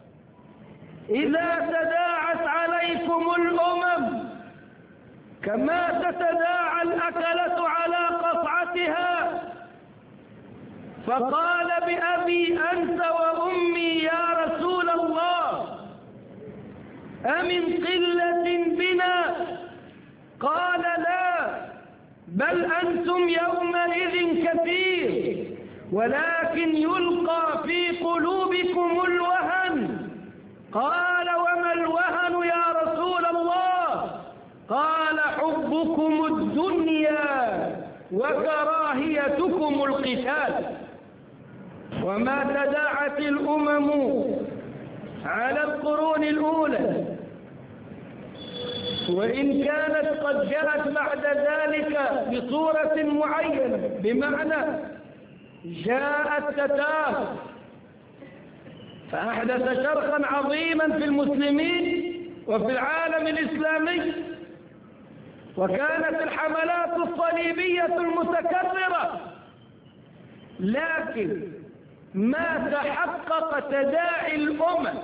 إذا تداعت عليكم الأمم كما تتداعى الأكلة على قصعتها؟ فقال: بأبي أنت وأمي يا رسول الله، أمن قلة بنا؟ قال: لا، بل أنتم يومئذ كثير، ولكن يلقى في قلوبكم الوهن. قال: وما الوهن يا رسول الله؟ قال: حبكم الدنيا وكراهيتكم القتال. وما تداعت الأمم على القرون الأولى، وإن كانت قد جاءت بعد ذلك بصورة معينة، بمعنى جاء التتار فأحدث شرخا عظيما في المسلمين وفي العالم الإسلامي، وكانت الحملات الصليبية المتكررة، لكن ما تحقق تداعي الأمم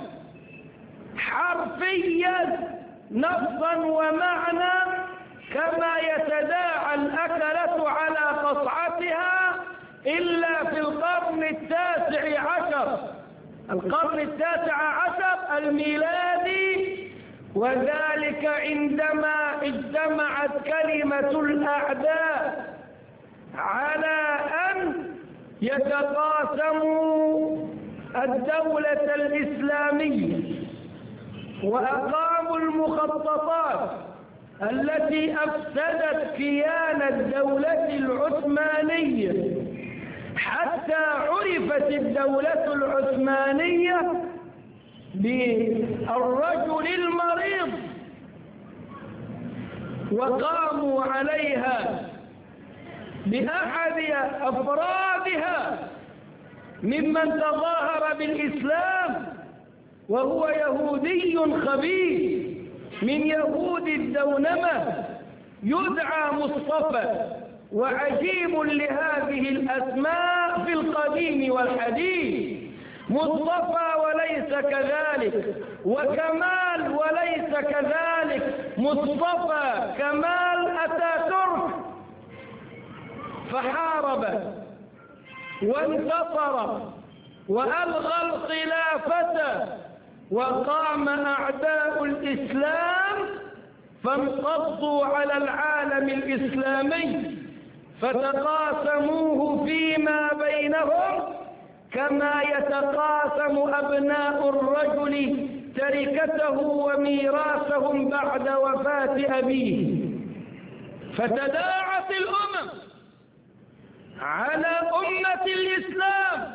حرفيا نصا ومعنى كما يتداعى الأكلة على قصعتها إلا في القرن التاسع عشر القرن التاسع عشر الميلادي، وذلك عندما اجتمعت كلمة الأعداء على أن يتقاسموا الدولة الإسلامية، وأقاموا المخططات التي أفسدت كيان الدولة العثمانية، حتى عرفت الدولة العثمانية بالرجل المريض، وقاموا عليها بأحد أفرادها ممن تظاهر بالإسلام، وهو يهودي خبيث من يهود الدونمة يدعى مصطفى، وعجيب لهذه الأسماء في القديم والحديث: مصطفى وليس كذلك، وكمال وليس كذلك، مصطفى كمال أتاتورك. فحارب وانتصر وألغى الخلافة، وقام أعداء الإسلام فانقضوا على العالم الإسلامي، فتقاسموه فيما بينهم كما يتقاسم أبناء الرجل تركته وميراثهم بعد وفاة أبيه. فتداعت الأمم على أمة الإسلام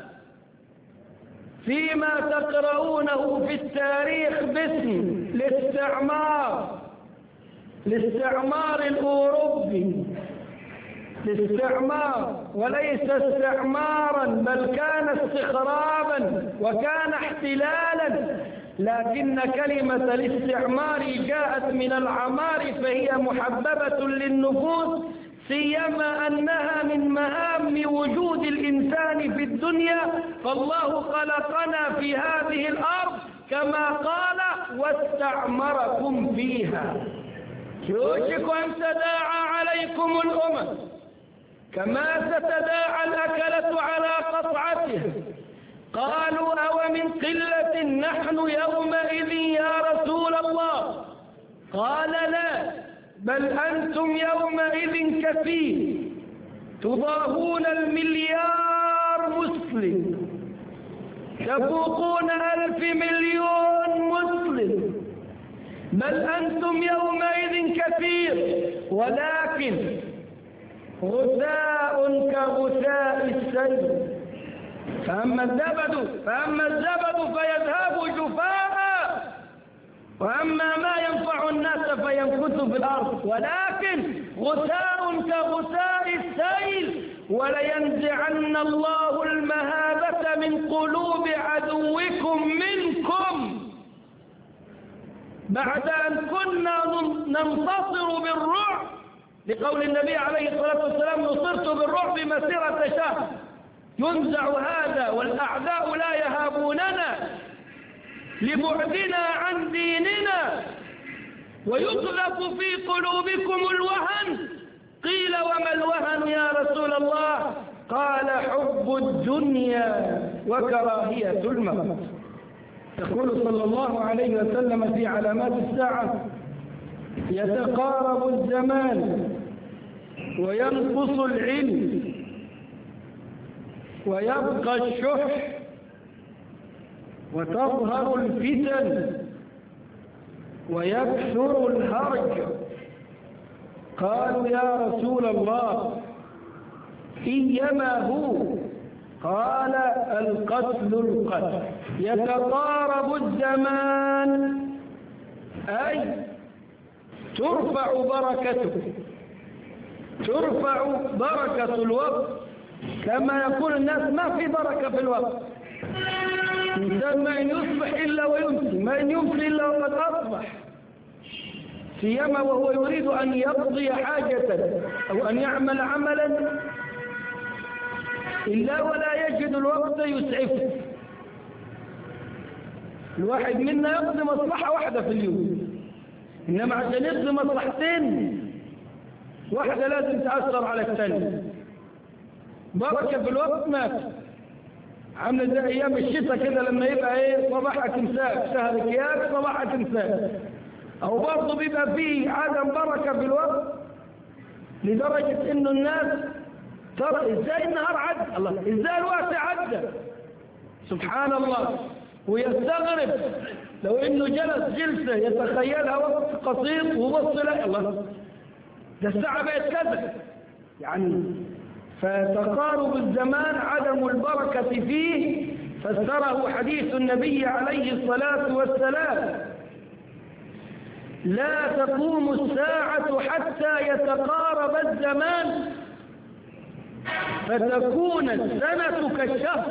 فيما تقرؤونه في التاريخ باسم الاستعمار، الاستعمار الأوروبي، الاستعمار، وليس استعمارا بل كان استخرابا وكان احتلالا، لكن كلمة الاستعمار جاءت من العمار فهي محببة للنفوس، سيما أنها من مهام وجود الإنسان في الدنيا، فالله خلقنا في هذه الأرض كما قال واستعمركم فيها. يوشك أن تداعى عليكم الأمم كما ستداعى الأكلة على قطعتها. قالوا أو من قلة نحن يومئذ يا رسول الله؟ قال لا، بل أنتم يومئذ كثير، تضاهون المليار مسلم، تفوقون ألف مليون مسلم، بل أنتم يومئذ كثير، ولكن غثاء كغثاء السيل، فأما الزبد فأما الزبد فيذهب جفاء، وأما ما ينفع الناس فينكث في الأرض، ولكن غثاء كغثاء السيل، ولينزعن الله المهابة من قلوب عدوكم منكم. بعد أن كنا ننتصر بالرعب، لقول النبي عليه الصلاة والسلام نصرت بالرعب مسيرة شهر، ينزع هذا والأعداء لا يهابوننا لبعدنا عن ديننا، ويقذف في قلوبكم الوهن. قيل وما الوهن يا رسول الله؟ قال حب الدنيا وكراهية الموت. يقول صلى الله عليه وسلم في علامات الساعة يتقارب الزمان وينقص العلم ويبقى الشح وتظهر الفتن ويكثر الهرج. قالوا يا رسول الله إيما هو؟ قال القتل القتل. يتقارب الزمان أي ترفع بركته، ترفع بركة الوقت، كما يقول الناس ما في بركة في الوقت، الإنسان ما إن يصبح إلا ويمسي، ما إن يمسي إلا وقد أصبح، سيما وهو يريد أن يقضي حاجة أو أن يعمل عملا إلا ولا يجد الوقت يسعفه. الواحد منا يقضي مصلحة واحدة في اليوم، إنما عشان يقضي مصلحتين واحدة لازم تأثر على الثانية. بركة في الوقت مات، عامله زي أيام الشتاء كده لما يبقى إيه صباحك مساك، شهر كياك صباحك مساك، أو برضه بيبقى فيه عدم بركة في الوقت لدرجة إنه الناس ترى إزاي النهار عدى، الله إزاي الوقت عدى، سبحان الله، ويستغرب لو إنه جلس جلسة يتخيلها وقت قصير وبص لا الله ده الساعة بقت كذا يعني. فتقارب الزمان عدم البركة فيه فسره حديث النبي عليه الصلاة والسلام: لا تقوم الساعة حتى يتقارب الزمان فتكون السنة كالشهر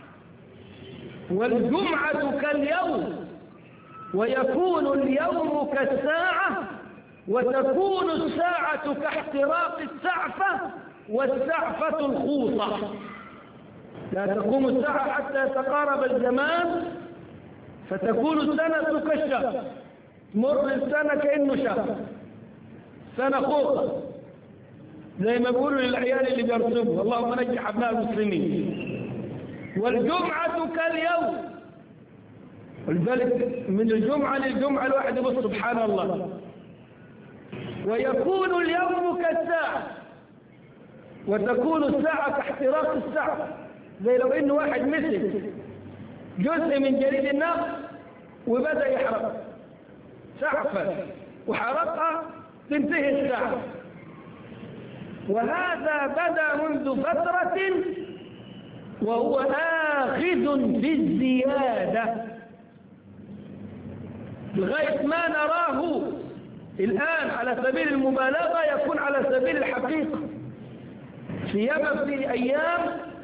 والجمعة كاليوم ويكون اليوم كالساعة وتكون الساعة كاحتراق السعفة والسعفة الخوصة. لا تقوم الساعة حتى يتقارب الزمان فتكون السنة كالشهر، مر السنة كأنه شهر، سنة خوصة زي ما بيقولوا للعيال اللي بيرسموا اللهم نجح أبناء المسلمين. والجمعة كاليوم، ولذلك من الجمعة للجمعة الواحد يقول سبحان الله. ويكون اليوم كالساعة وتكون الساعة كاحتراق الساعة، زي لو إنه واحد مسك جزء من جريد النقل وبدأ يحرق سعفا وحرقها تنتهي الساعة. وهذا بدأ منذ فترة وهو آخذ بالزيادة لغاية ما نراه الآن على سبيل المبالغة يكون على سبيل الحقيقة. سيما في أيام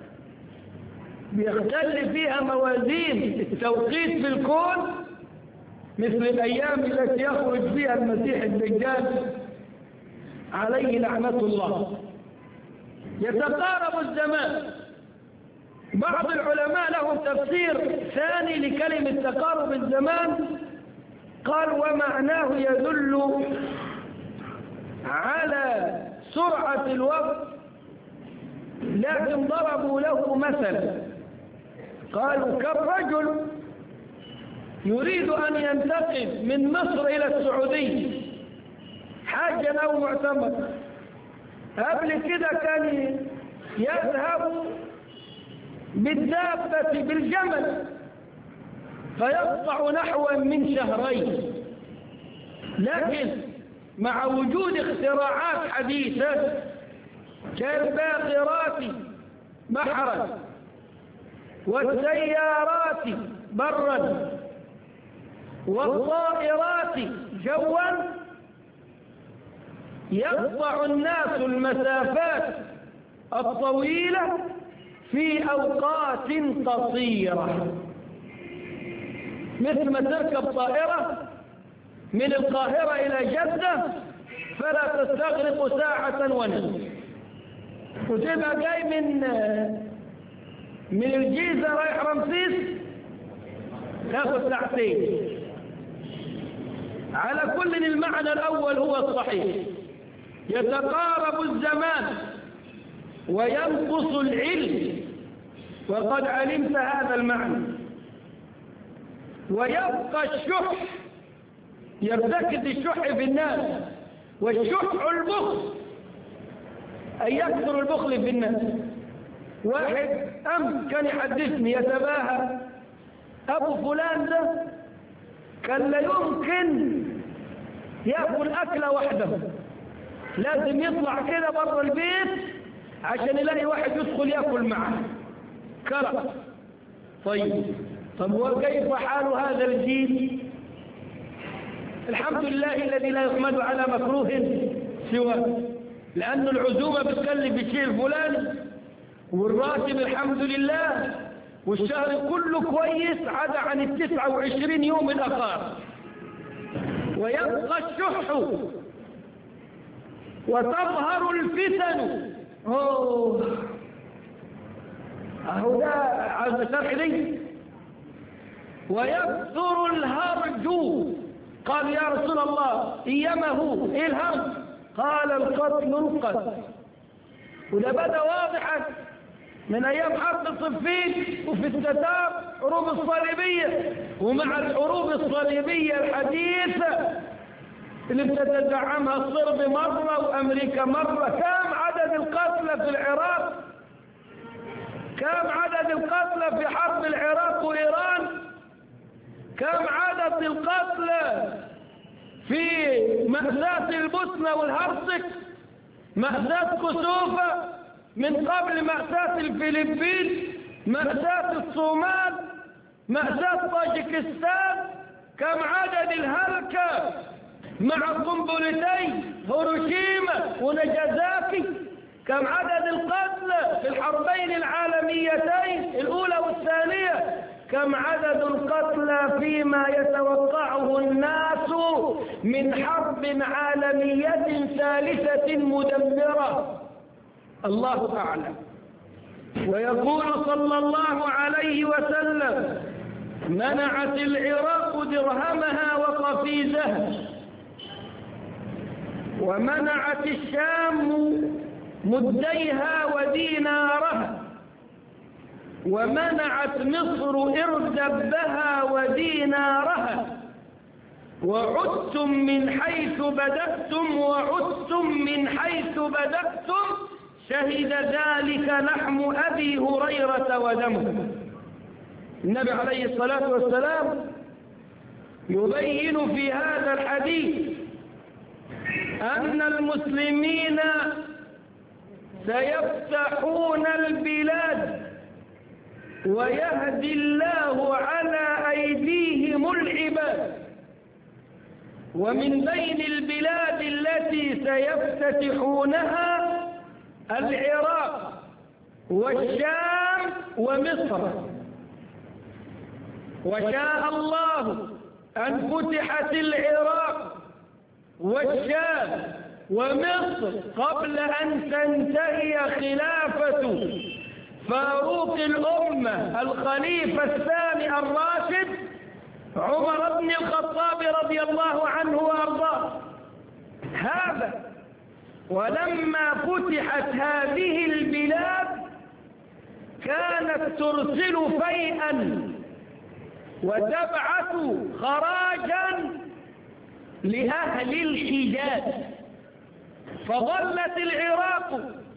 بيختل فيها موازين التوقيت في الكون مثل الأيام التي يخرج فيها المسيح الدجال عليه لعنة الله. يتقارب الزمان. بعض العلماء لهم تفسير ثاني لكلمة تقارب الزمان، قال ومعناه يدل على سرعة الوقت، لكن ضربوا له مثلا قالوا كالرجل يريد أن ينتقل من مصر إلى السعودية حاجا أو معتمر. قبل كده كان يذهب بالدابة بالجمل فيقطع نحو من شهرين، لكن مع وجود اختراعات حديثة كالباخرات بحرا والسيارات برا والطائرات جوا يقطع الناس المسافات الطويلة في أوقات قصيرة، مثل ما تركب طائرة من القاهرة إلى جدة فلا تستغرق ساعة ونصف، وتبقى جاي من من الجيزة رايح رمسيس تاخذ ساعتين. على كل المعنى الأول هو الصحيح، يتقارب الزمان وينقص العلم، وقد علمت هذا المعنى. ويبقى الشح، يرتكز الشح في الناس، والشح البخل أن يكثر البخل في الناس. واحد أمس كان يحدثني يتباهى أبو فلان ده كان لا يمكن يأكل أكلة واحدة، لازم يطلع كده بره البيت عشان يلاقي واحد يدخل يأكل معه كرم. طيب طب وكيف حال هذا الجيل؟ الحمد لله الذي لا يحمد على مكروه سواه، لأن العزومة بتكلف الشيء الفلاني، والراتب الحمد لله، والشهر كله كويس عدا عن التسعة وعشرين يوم الأخار. ويبقى الشح وتظهر الفتن. أوه أهو ده عايز شرح لي. ويكثر الهرج. قال يا رسول الله إيما هو إيه الهرج؟ قال القتل القتل. وده بدأ واضحا من أيام حرب الصفين وفي التتار حروب الصليبية، ومع الحروب الصليبية الحديثة اللي بتتزعمها الصرب مرة وأمريكا مرة. كم عدد القتلى في العراق؟ كم عدد القتلى في حرب العراق وإيران؟ كم عدد القتلى في مأساة البوسنة والهرسك، مأساة كسوفة، من قبل مأساة الفلبين، مأساة الصومال، مأساة طاجكستان؟ كم عدد الهلكة مع قنبلتي هيروشيما وناجازاكي؟ كم عدد القتلى في الحربين العالميتين الأولى والثانية؟ كم عدد القتلى فيما يتوقعه الناس من حرب عالمية ثالثة مدمرة؟ الله أعلم. ويقول صلى الله عليه وسلم منعت العراق درهمها وقفيزها، ومنعت الشام مديها ودينارها، ومنعت مصر إردبها ودينارها، وعدتم من حيث بدأتم وعدتم من حيث بدأتم، شهد ذلك لحم أبي هريرة ودمه. النبي عليه الصلاة والسلام يبين في هذا الحديث أن المسلمين سيفتحون البلاد ويهدي الله على أيديهم العباد. ومن بين البلاد التي سيفتتحونها العراق والشام ومصر. وشاء الله أن فتحت العراق والشام ومصر قبل أن تنتهي خلافة فاروق الأمة الخليفة الثاني الراشد عمر بن الخطاب رضي الله عنه وأرضاه. هذا ولما فتحت هذه البلاد كانت ترسل فيئا وتبعث خراجا لأهل الحجاز، فظلت العراق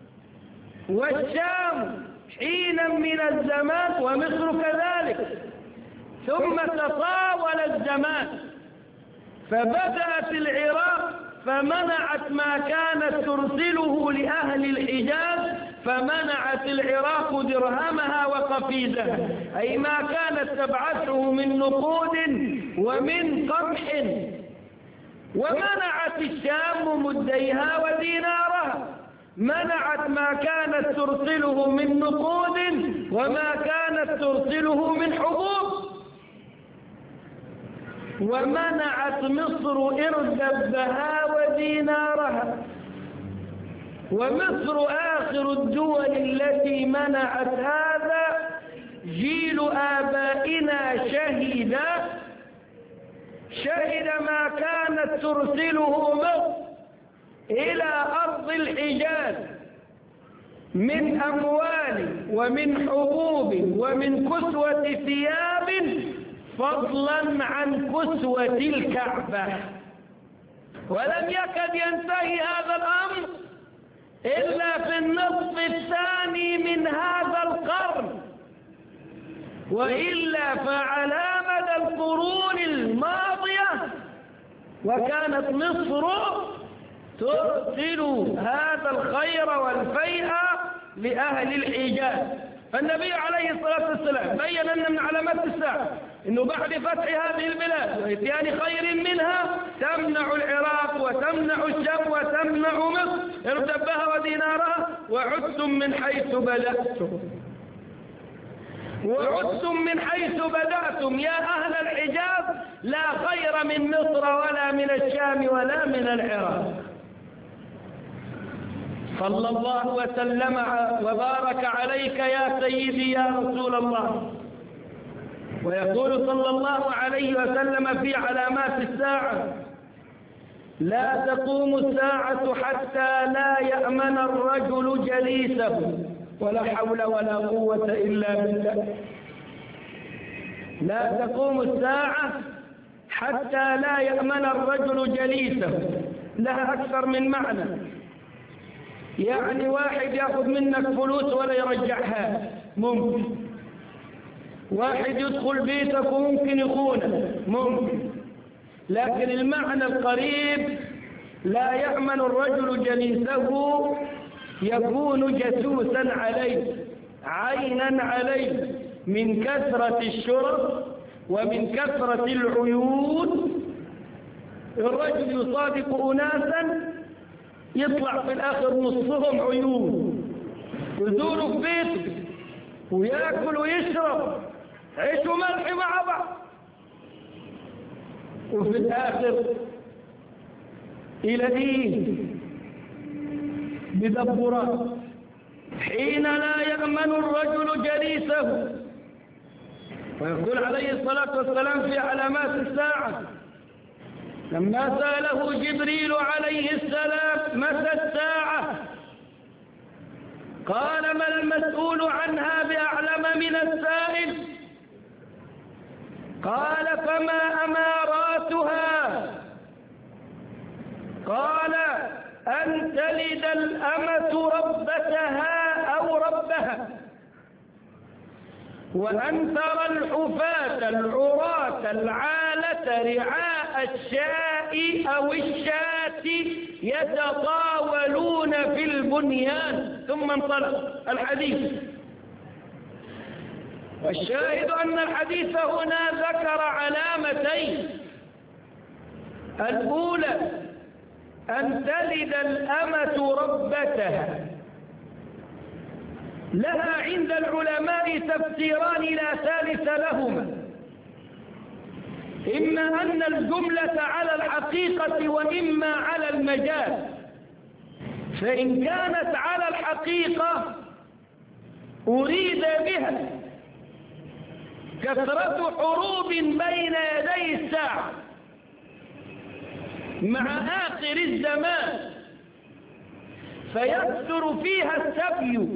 والشام حينا من الزمان ومصر كذلك، ثم تطاول الزمان فبدأت العراق فمنعت ما كانت ترسله لأهل الحجاز، فمنعت العراق درهمها وقفيزها، أي ما كانت تبعثه من نقود ومن قمح، ومنعت الشام مديها ودينارها، منعت ما كانت ترسله من نقود وما كانت ترسله من حبوب، ومنعت مصر إردبها ودينارها. ومصر آخر الدول التي منعت هذا. جيل آبائنا شهد شهد ما كانت ترسله مصر إلى أرض الحجاز من أموال ومن حبوب ومن كسوة ثياب، فضلا عن كسوة الكعبة. ولم يكد ينتهي هذا الأمر إلا في النصف الثاني من هذا القرن، وإلا فعلى مدى القرون الماضية وكانت مصر ترسل هذا الخير والفيء لأهل الحجاز. فالنبي عليه الصلاة والسلام بين أن من علامات الساعة أنه بعد فتح هذه البلاد وإتيان خير منها تمنع العراق وتمنع الشام وتمنع مصر ارتبها ودينارها، وعدتم من حيث بدأتم وعدتم من حيث بدأتم يا أهل الحجاز، لا خير من مصر ولا من الشام ولا من العراق. صلى الله وسلم وبارك عليك يا سيدي يا رسول الله. ويقول صلى الله عليه وسلم في علامات الساعة: لا تقوم الساعة حتى لا يأمن الرجل جليسه، ولا حول ولا قوة إلا بالله. لا تقوم الساعة حتى لا يأمن الرجل جليسه، لها أكثر من معنى. يعني واحد يأخذ منك فلوس ولا يرجعها، ممكن. واحد يدخل بيتك وممكن يخونك، ممكن. لكن المعنى القريب: لا يأمن الرجل جليسه، يكون جسوسا عليه، عينا عليه، من كثرة الشرب ومن كثرة العيون. الرجل يصادق أناسا يطلع في الآخر نصهم عيون، يزوروا في بيته ويأكل ويشرب عيش وملح مع بعض، وفي الآخر إلى دين بدبرات. حين لا يأمن الرجل جليسه. ويقول عليه الصلاة والسلام في علامات الساعة لما سأله جبريل عليه السلام: متى الساعة؟ قال: ما المسؤول عنها بأعلم من السائل. قال: فما أماراتها؟ قال: أن تلد الأمة ربتها أو ربها، وأن ترى الحفاة العراة العالة رعاء الشاء أو الشاة يتطاولون في البنيان. ثم انطلق الحديث. والشاهد أن الحديث هنا ذكر علامتين: الأولى أن تلد الأمة ربتها. لها عند العلماء تفسيران لا ثالث لهما: إما أن الجملة على الحقيقة وإما على المجاز. فإن كانت على الحقيقة أريد بها كثرة حروب بين يدي الساعة مع آخر الزمان فيكثر فيها السبي،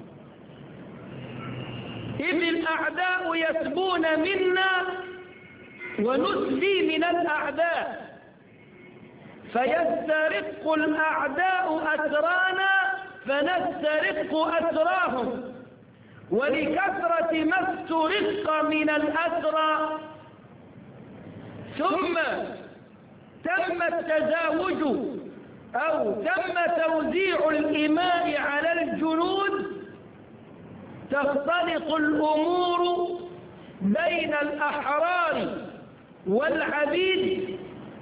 إذ الأعداء يسبون منا ونسبي من الأعداء، فيسترق الأعداء أسرانا فنسترق أسراهم، ولكثرة ما استرق من الأسرى ثم تم التزاوج أو تم توزيع الإماء على الجنود تختلط الأمور بين الأحرار والعبيد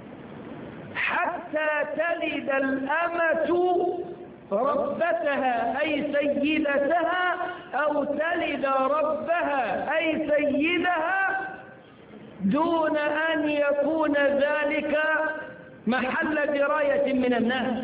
حتى تلد الأمة ربتها أي سيدتها أو تلد ربها أي سيدها دون أن يكون ذلك محل دراية من الناس،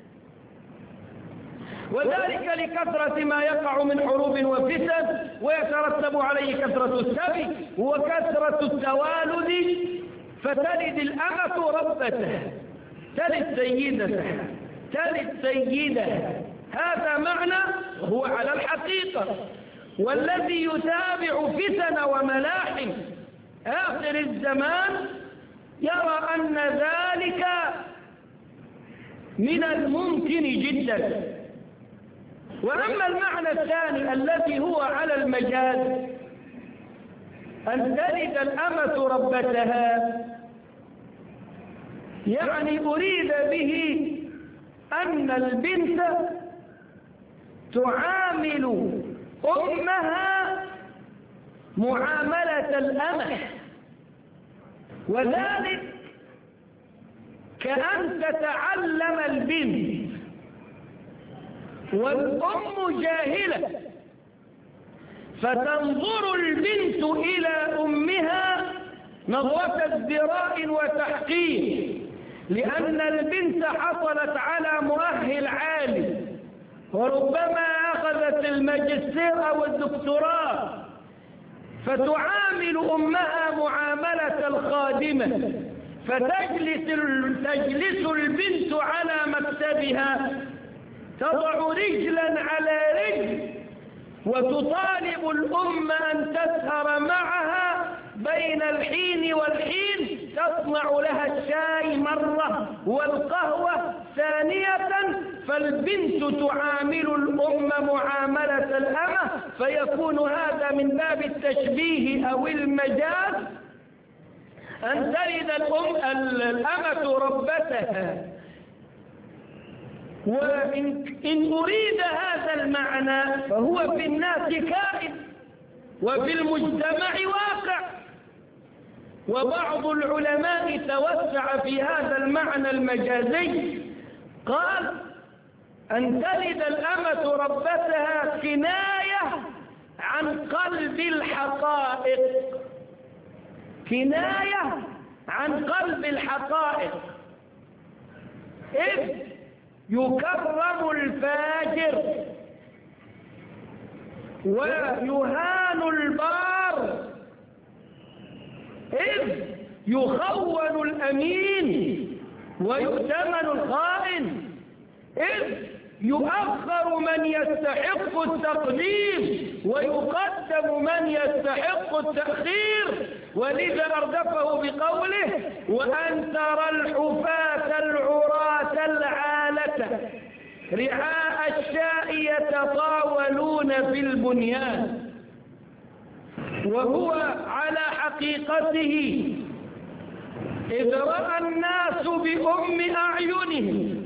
وذلك لكثرة ما يقع من حروب وفتن ويترتب عليه كثرة السبي وكثرة التوالد، فتلد الأمة ربتها، تلد سيدتها، تلد سيدها. هذا معنى هو على الحقيقة. والذي يتابع فتن وملاحم آخر الزمان يرى أن ذلك من الممكن جدا. وأما المعنى الثاني الذي هو على المجاز، أن تلد الأمة ربتها، يعني أريد به أن البنت تعامل أمها معاملة الأمة، وذلك كأن تتعلم البنت والأم جاهلة، فتنظر البنت إلى أمها نظرة ازدراء وتحقير، لأن البنت حصلت على مؤهل عالي وربما أخذت الماجستير أو الدكتوراه، فتعامل أمها معاملة الخادمة، فتجلس تجلس البنت على مكتبها تضع رجلا على رجل وتطالب الأم أن تسهر معها بين الحين والحين، تصنع لها الشاي مرة والقهوة ثانية، فالبنت تعامل الأم معاملة الأمة، فيكون هذا من باب التشبيه أو المجاز، أن تلد الأم الأمة ربتها. وإن إن أريد هذا المعنى فهو في الناس كائن وفي المجتمع واقع. وبعض العلماء توسع في هذا المعنى المجازي، قال أن تلد الأمة ربتها كناية عن قلب الحقائق، كناية عن قلب الحقائق، إذ يكرم الفاجر ويهان البار، إذ يخون الأمين ويؤتمن الخائن، إذ يؤخر من يستحق التقديم ويقدم من يستحق التأخير. ولذا أردفه بقوله: وأن ترى الحفاة العراة العالة رعاء الشاء يتطاولون في البنيان. وهو على حقيقته إذ رأى الناس بأم أعينهم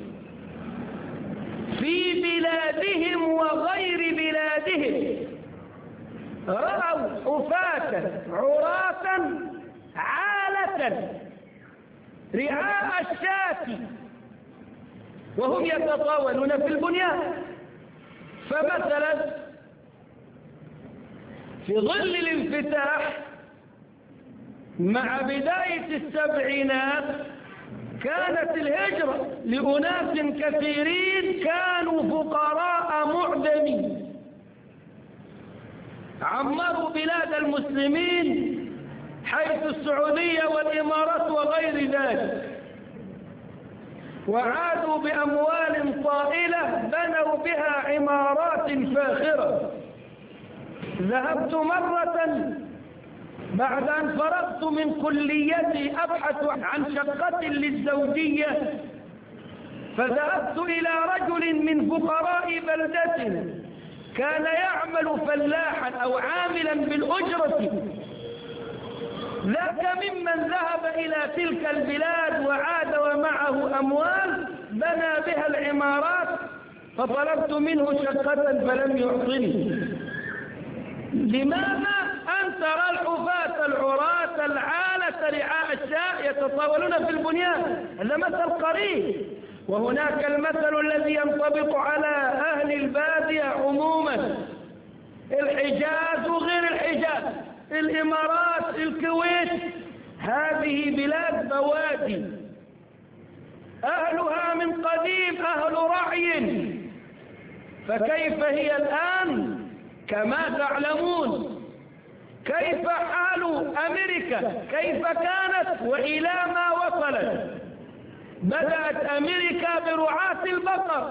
في بلادهم وغير بلادهم، رأوا حفاة عراة عالة رعاء الشاة وهم يتطاولون في البنيان. فمثلا في ظل الانفتاح مع بداية السبعينات كانت الهجرة لأناس كثيرين كانوا فقراء معدمين، عمروا بلاد المسلمين حيث السعودية والإمارات وغير ذلك، وعادوا بأموال طائلة بنوا بها عمارات فاخرة. ذهبت مرة بعد أن فرغت من كليتي أبحث عن شقة للزوجية، فذهبت إلى رجل من فقراء بلدتنا كان يعمل فلاحا أو عاملا بالأجرة، ذاك ممن ذهب إلى تلك البلاد وعاد ومعه أموال بنى بها العمارات، فطلبت منه شقة فلم يعطني. لماذا؟ أن ترى الحفاة العراة العالة رعاء الشاء يتطاولون في البنيان، هذا مثل قريب. وهناك المثل الذي ينطبق على أهل البادية عموما، الحجاز وغير الحجاز، الإمارات، الكويت، هذه بلاد بوادي أهلها من قديم أهل رعي، فكيف هي الآن؟ كما تعلمون كيف حال أمريكا، كيف كانت وإلى ما وصلت. بدأت أمريكا برعاة البقر،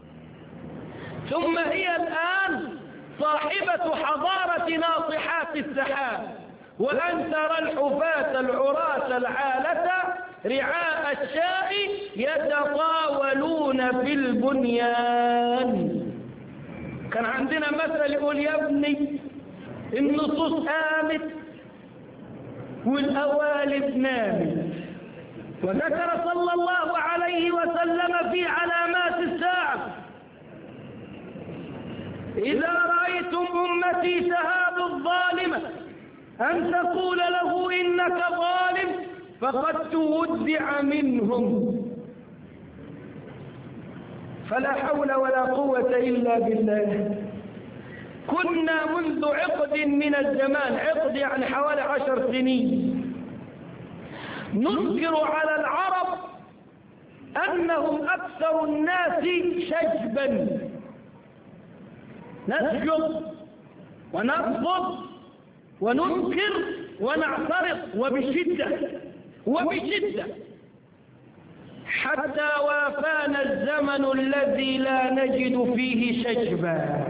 ثم هي الآن صاحبة حضارة ناطحات السحاب، وأن ترى الحفاة العراة العالة رعاء الشاء يتطاولون في البنيان. كان عندنا مثل يقول يا ابني النصوص قامت والأوالد نامت، وذكر صلى الله عليه وسلم في علامات الساعة إذا رأيتم أمتي تهاب الظالمة أن تقول له إنك ظالم فقد تودع منهم. فلا حول ولا قوة إلا بالله. كنا منذ عقد من الزمان، عقد يعني حوالي عشر سنين، ننكر على العرب أنهم أكثر الناس شجبا، نسجد ونرفض وننكر ونعترض وبشدة وبشدة، حتى وافانا الزمن الذي لا نجد فيه شجبا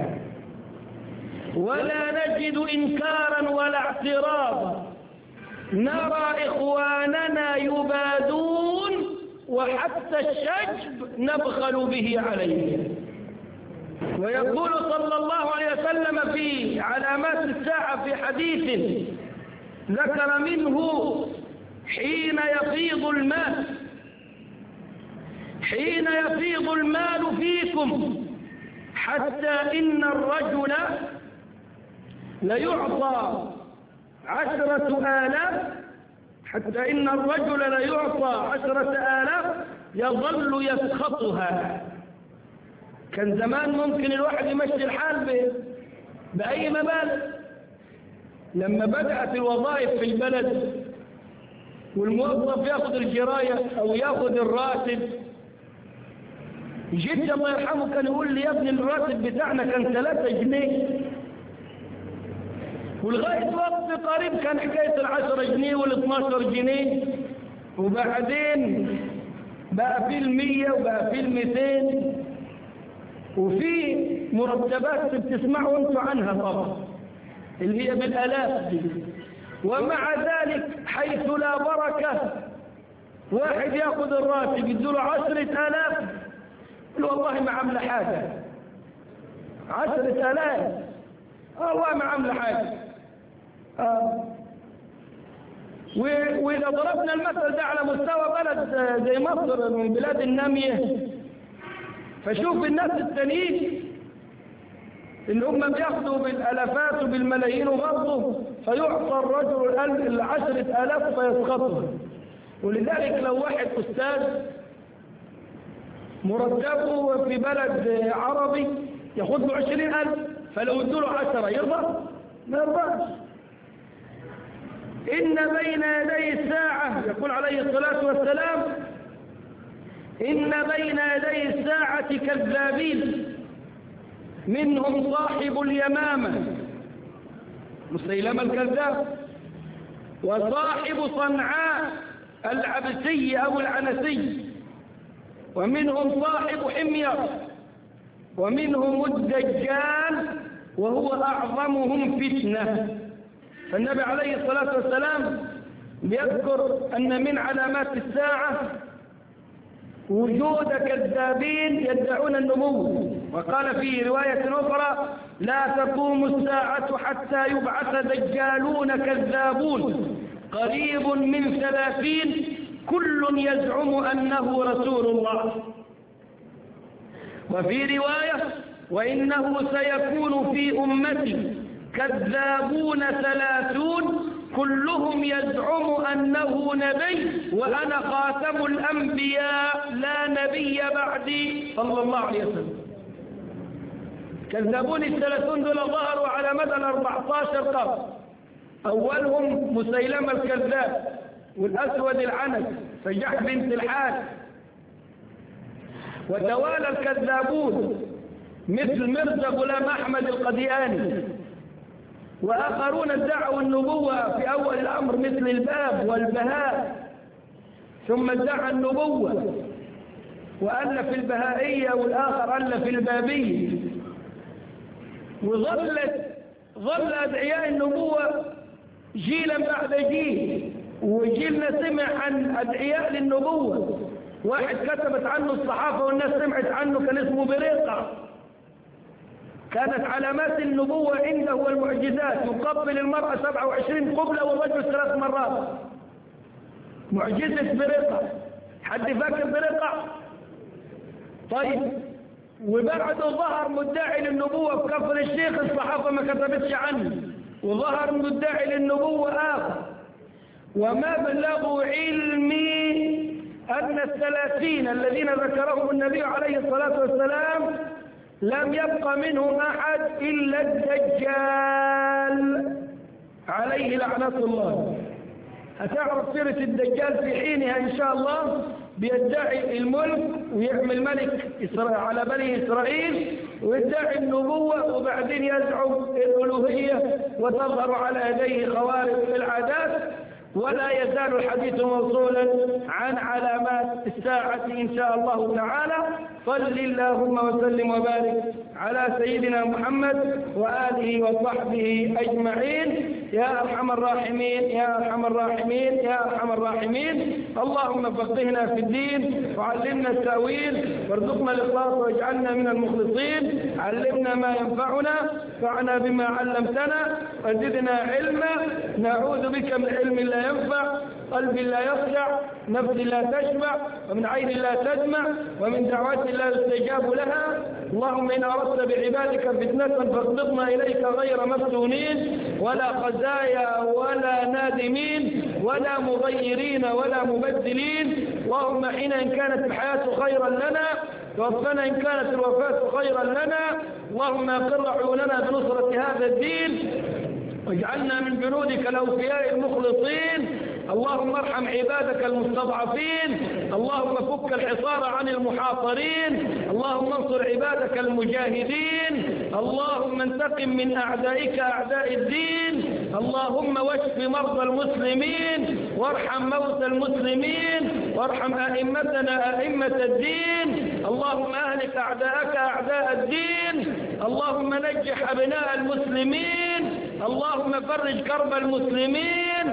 ولا نجد إنكارا ولا اعتراضا، نرى إخواننا يبادون وحتى الشجب نبخل به عليهم. ويقول صلى الله عليه وسلم في علامات الساعة في حديث ذكر منه حين يفيض المال حين يفيض المال فيكم حتى إن الرجل ليعطى عشرة آلاف حتى إن الرجل ليعطى عشرة آلاف يظل يسخطها. كان زمان ممكن الواحد يمشي الحال بأي مبالغ. لما بدأت الوظائف في البلد والموظف ياخذ الجراية أو ياخذ الراتب، جد الله يرحمه كان يقول لي يا ابني الراتب بتاعنا كان ثلاثة جنيه، ولغاية وقت قريب كان حكاية العشرة جنيه والاثناشر جنيه، وبعدين بقى في المية وبقى في الميتين، وفي مرتبات بتسمعوا انتوا عنها طبعا اللي هي بالآلاف دي. ومع ذلك حيث لا بركة واحد ياخذ الراتب يدوله عشرة آلاف يقول والله ما عمل حاجة، عشرة آلاف والله ما عمل حاجة. آه. وإذا ضربنا المثل ده على مستوى بلد زي مصر من بلاد النامية، فشوف الناس التانيين اللي هم بياخدوا بالالافات وبالملايين وبرضه فيعطى الرجل العشرة آلاف فيسقطه. ولذلك لو واحد أستاذ مرتبه في بلد عربي ياخد له عشرين ألف، فلو ادوا له عشرة يرضى؟ ما يرضاش. إن بين يدي الساعة، يقول عليه الصلاة والسلام، إن بين يدي الساعة كذابين منهم صاحب اليمامة مسيلمة الكذاب، وصاحب صنعاء العبسي أو العنسي، ومنهم صاحب حمير، ومنهم الدجال وهو أعظمهم فتنة. فالنبي عليه الصلاة والسلام بيذكر أن من علامات الساعة وجود كذابين يدعون النبوة، وقال في رواية أخرى: لا تقوم الساعة حتى يبعث دجالون كذابون قريب من ثلاثين كل يزعم أنه رسول الله. وفي رواية: وإنه سيكون في أمتي كذابون ثلاثون كلهم يزعم أنه نبي وأنا خاتم الأنبياء لا نبي بعدي صلى الله عليه وسلم. كذابون الثلاثون دول ظهروا على مدى الأربعة عشر قرن، أولهم مسيلمة الكذاب والأسود العنس فجح بنت الحارث، وتوالى الكذابون مثل مرزا غلام أحمد القدياني، وآخرون ادعوا النبوة في أول الأمر مثل الباب والبهاء، ثم ادعى النبوة وألف البهائية والآخر ألف البابية، وظلت ظل أدعياء النبوة جيلا بعد جيل، وجيلنا سمع عن أدعياء للنبوة. واحد كتبت عنه الصحافة والناس سمعت عنه كان اسمه بريقع، كانت علامات النبوة عنده والمعجزات: يقبل المرأة سبعة وعشرين قبلة والرجل ثلاث مرات. معجزة بريقع، حد فاكر بريقع؟ طيب، وبعده ظهر مدعي للنبوة في كفر الشيخ، الصحافة ما كتبتش عنه، وظهر مدعي للنبوة آخر. وما بلغوا علمي أن الثلاثين الذين ذكرهم النبي عليه الصلاة والسلام لم يبق منهم أحد إلا الدجال عليه لعنة الله. هتعرف سيرة الدجال في حينها إن شاء الله. بيدعي الملك ويعمل ملك على بني إسرائيل ويدعي النبوة، وبعدين يزعم الألوهية وتظهر على يديه خوارق العادات. ولا يزال الحديث موصولا عن علامات الساعة إن شاء الله تعالى. صل اللهم وسلم وبارك على سيدنا محمد وآله وصحبه أجمعين يا أرحم الراحمين يا أرحم الراحمين يا أرحم الراحمين. اللهم فقهنا في الدين وعلمنا التأويل وارزقنا الإخلاص واجعلنا من المخلصين. علمنا ما ينفعنا، فعنا بما علمتنا وزدنا علما. نعوذ بك من علم لا ينفع، قلب لا يخشع، نفس لا تشبع، ومن عين لا تدمع، ومن دعوات لا يستجاب لها. اللهم إن أردت بعبادك فتنة فاقبضنا إليك غير مفتونين ولا خزايا ولا نادمين ولا مغيرين ولا مبدلين. اللهم حين إن كانت الحياة خيرا لنا توفنا إن كانت الوفاة خيرا لنا. اللهم أقر عيوننا بنصرة هذا الدين واجعلنا من جنودك الأوفياء المخلصين. اللهم ارحم عبادك المستضعفين. اللهم فك الحصار عن المحاصرين. اللهم انصر عبادك المجاهدين. اللهم انتقم من أعدائك أعداء الدين. اللهم واشف مرضى المسلمين وارحم موتى المسلمين وارحم أئمتنا أئمة الدين. اللهم أهلك أعداءك أعداء الدين. اللهم نجح أبناء المسلمين. اللهم فرج كرب المسلمين.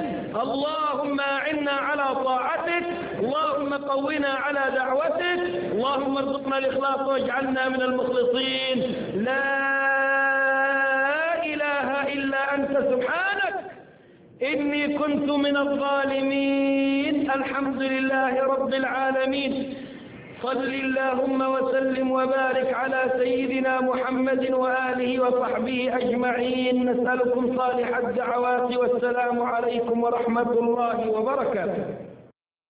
اللهم أعنا على طاعتك. اللهم قونا على دعوتك. اللهم ارزقنا الإخلاص واجعلنا من المخلصين. لا إله إلا أنت سبحانك إني كنت من الظالمين. الحمد لله رب العالمين. صل اللهم وسلم وبارك على سيدنا محمد وآله وصحبه أجمعين. نسألكم صالح الدعوات والسلام عليكم ورحمة الله وبركاته.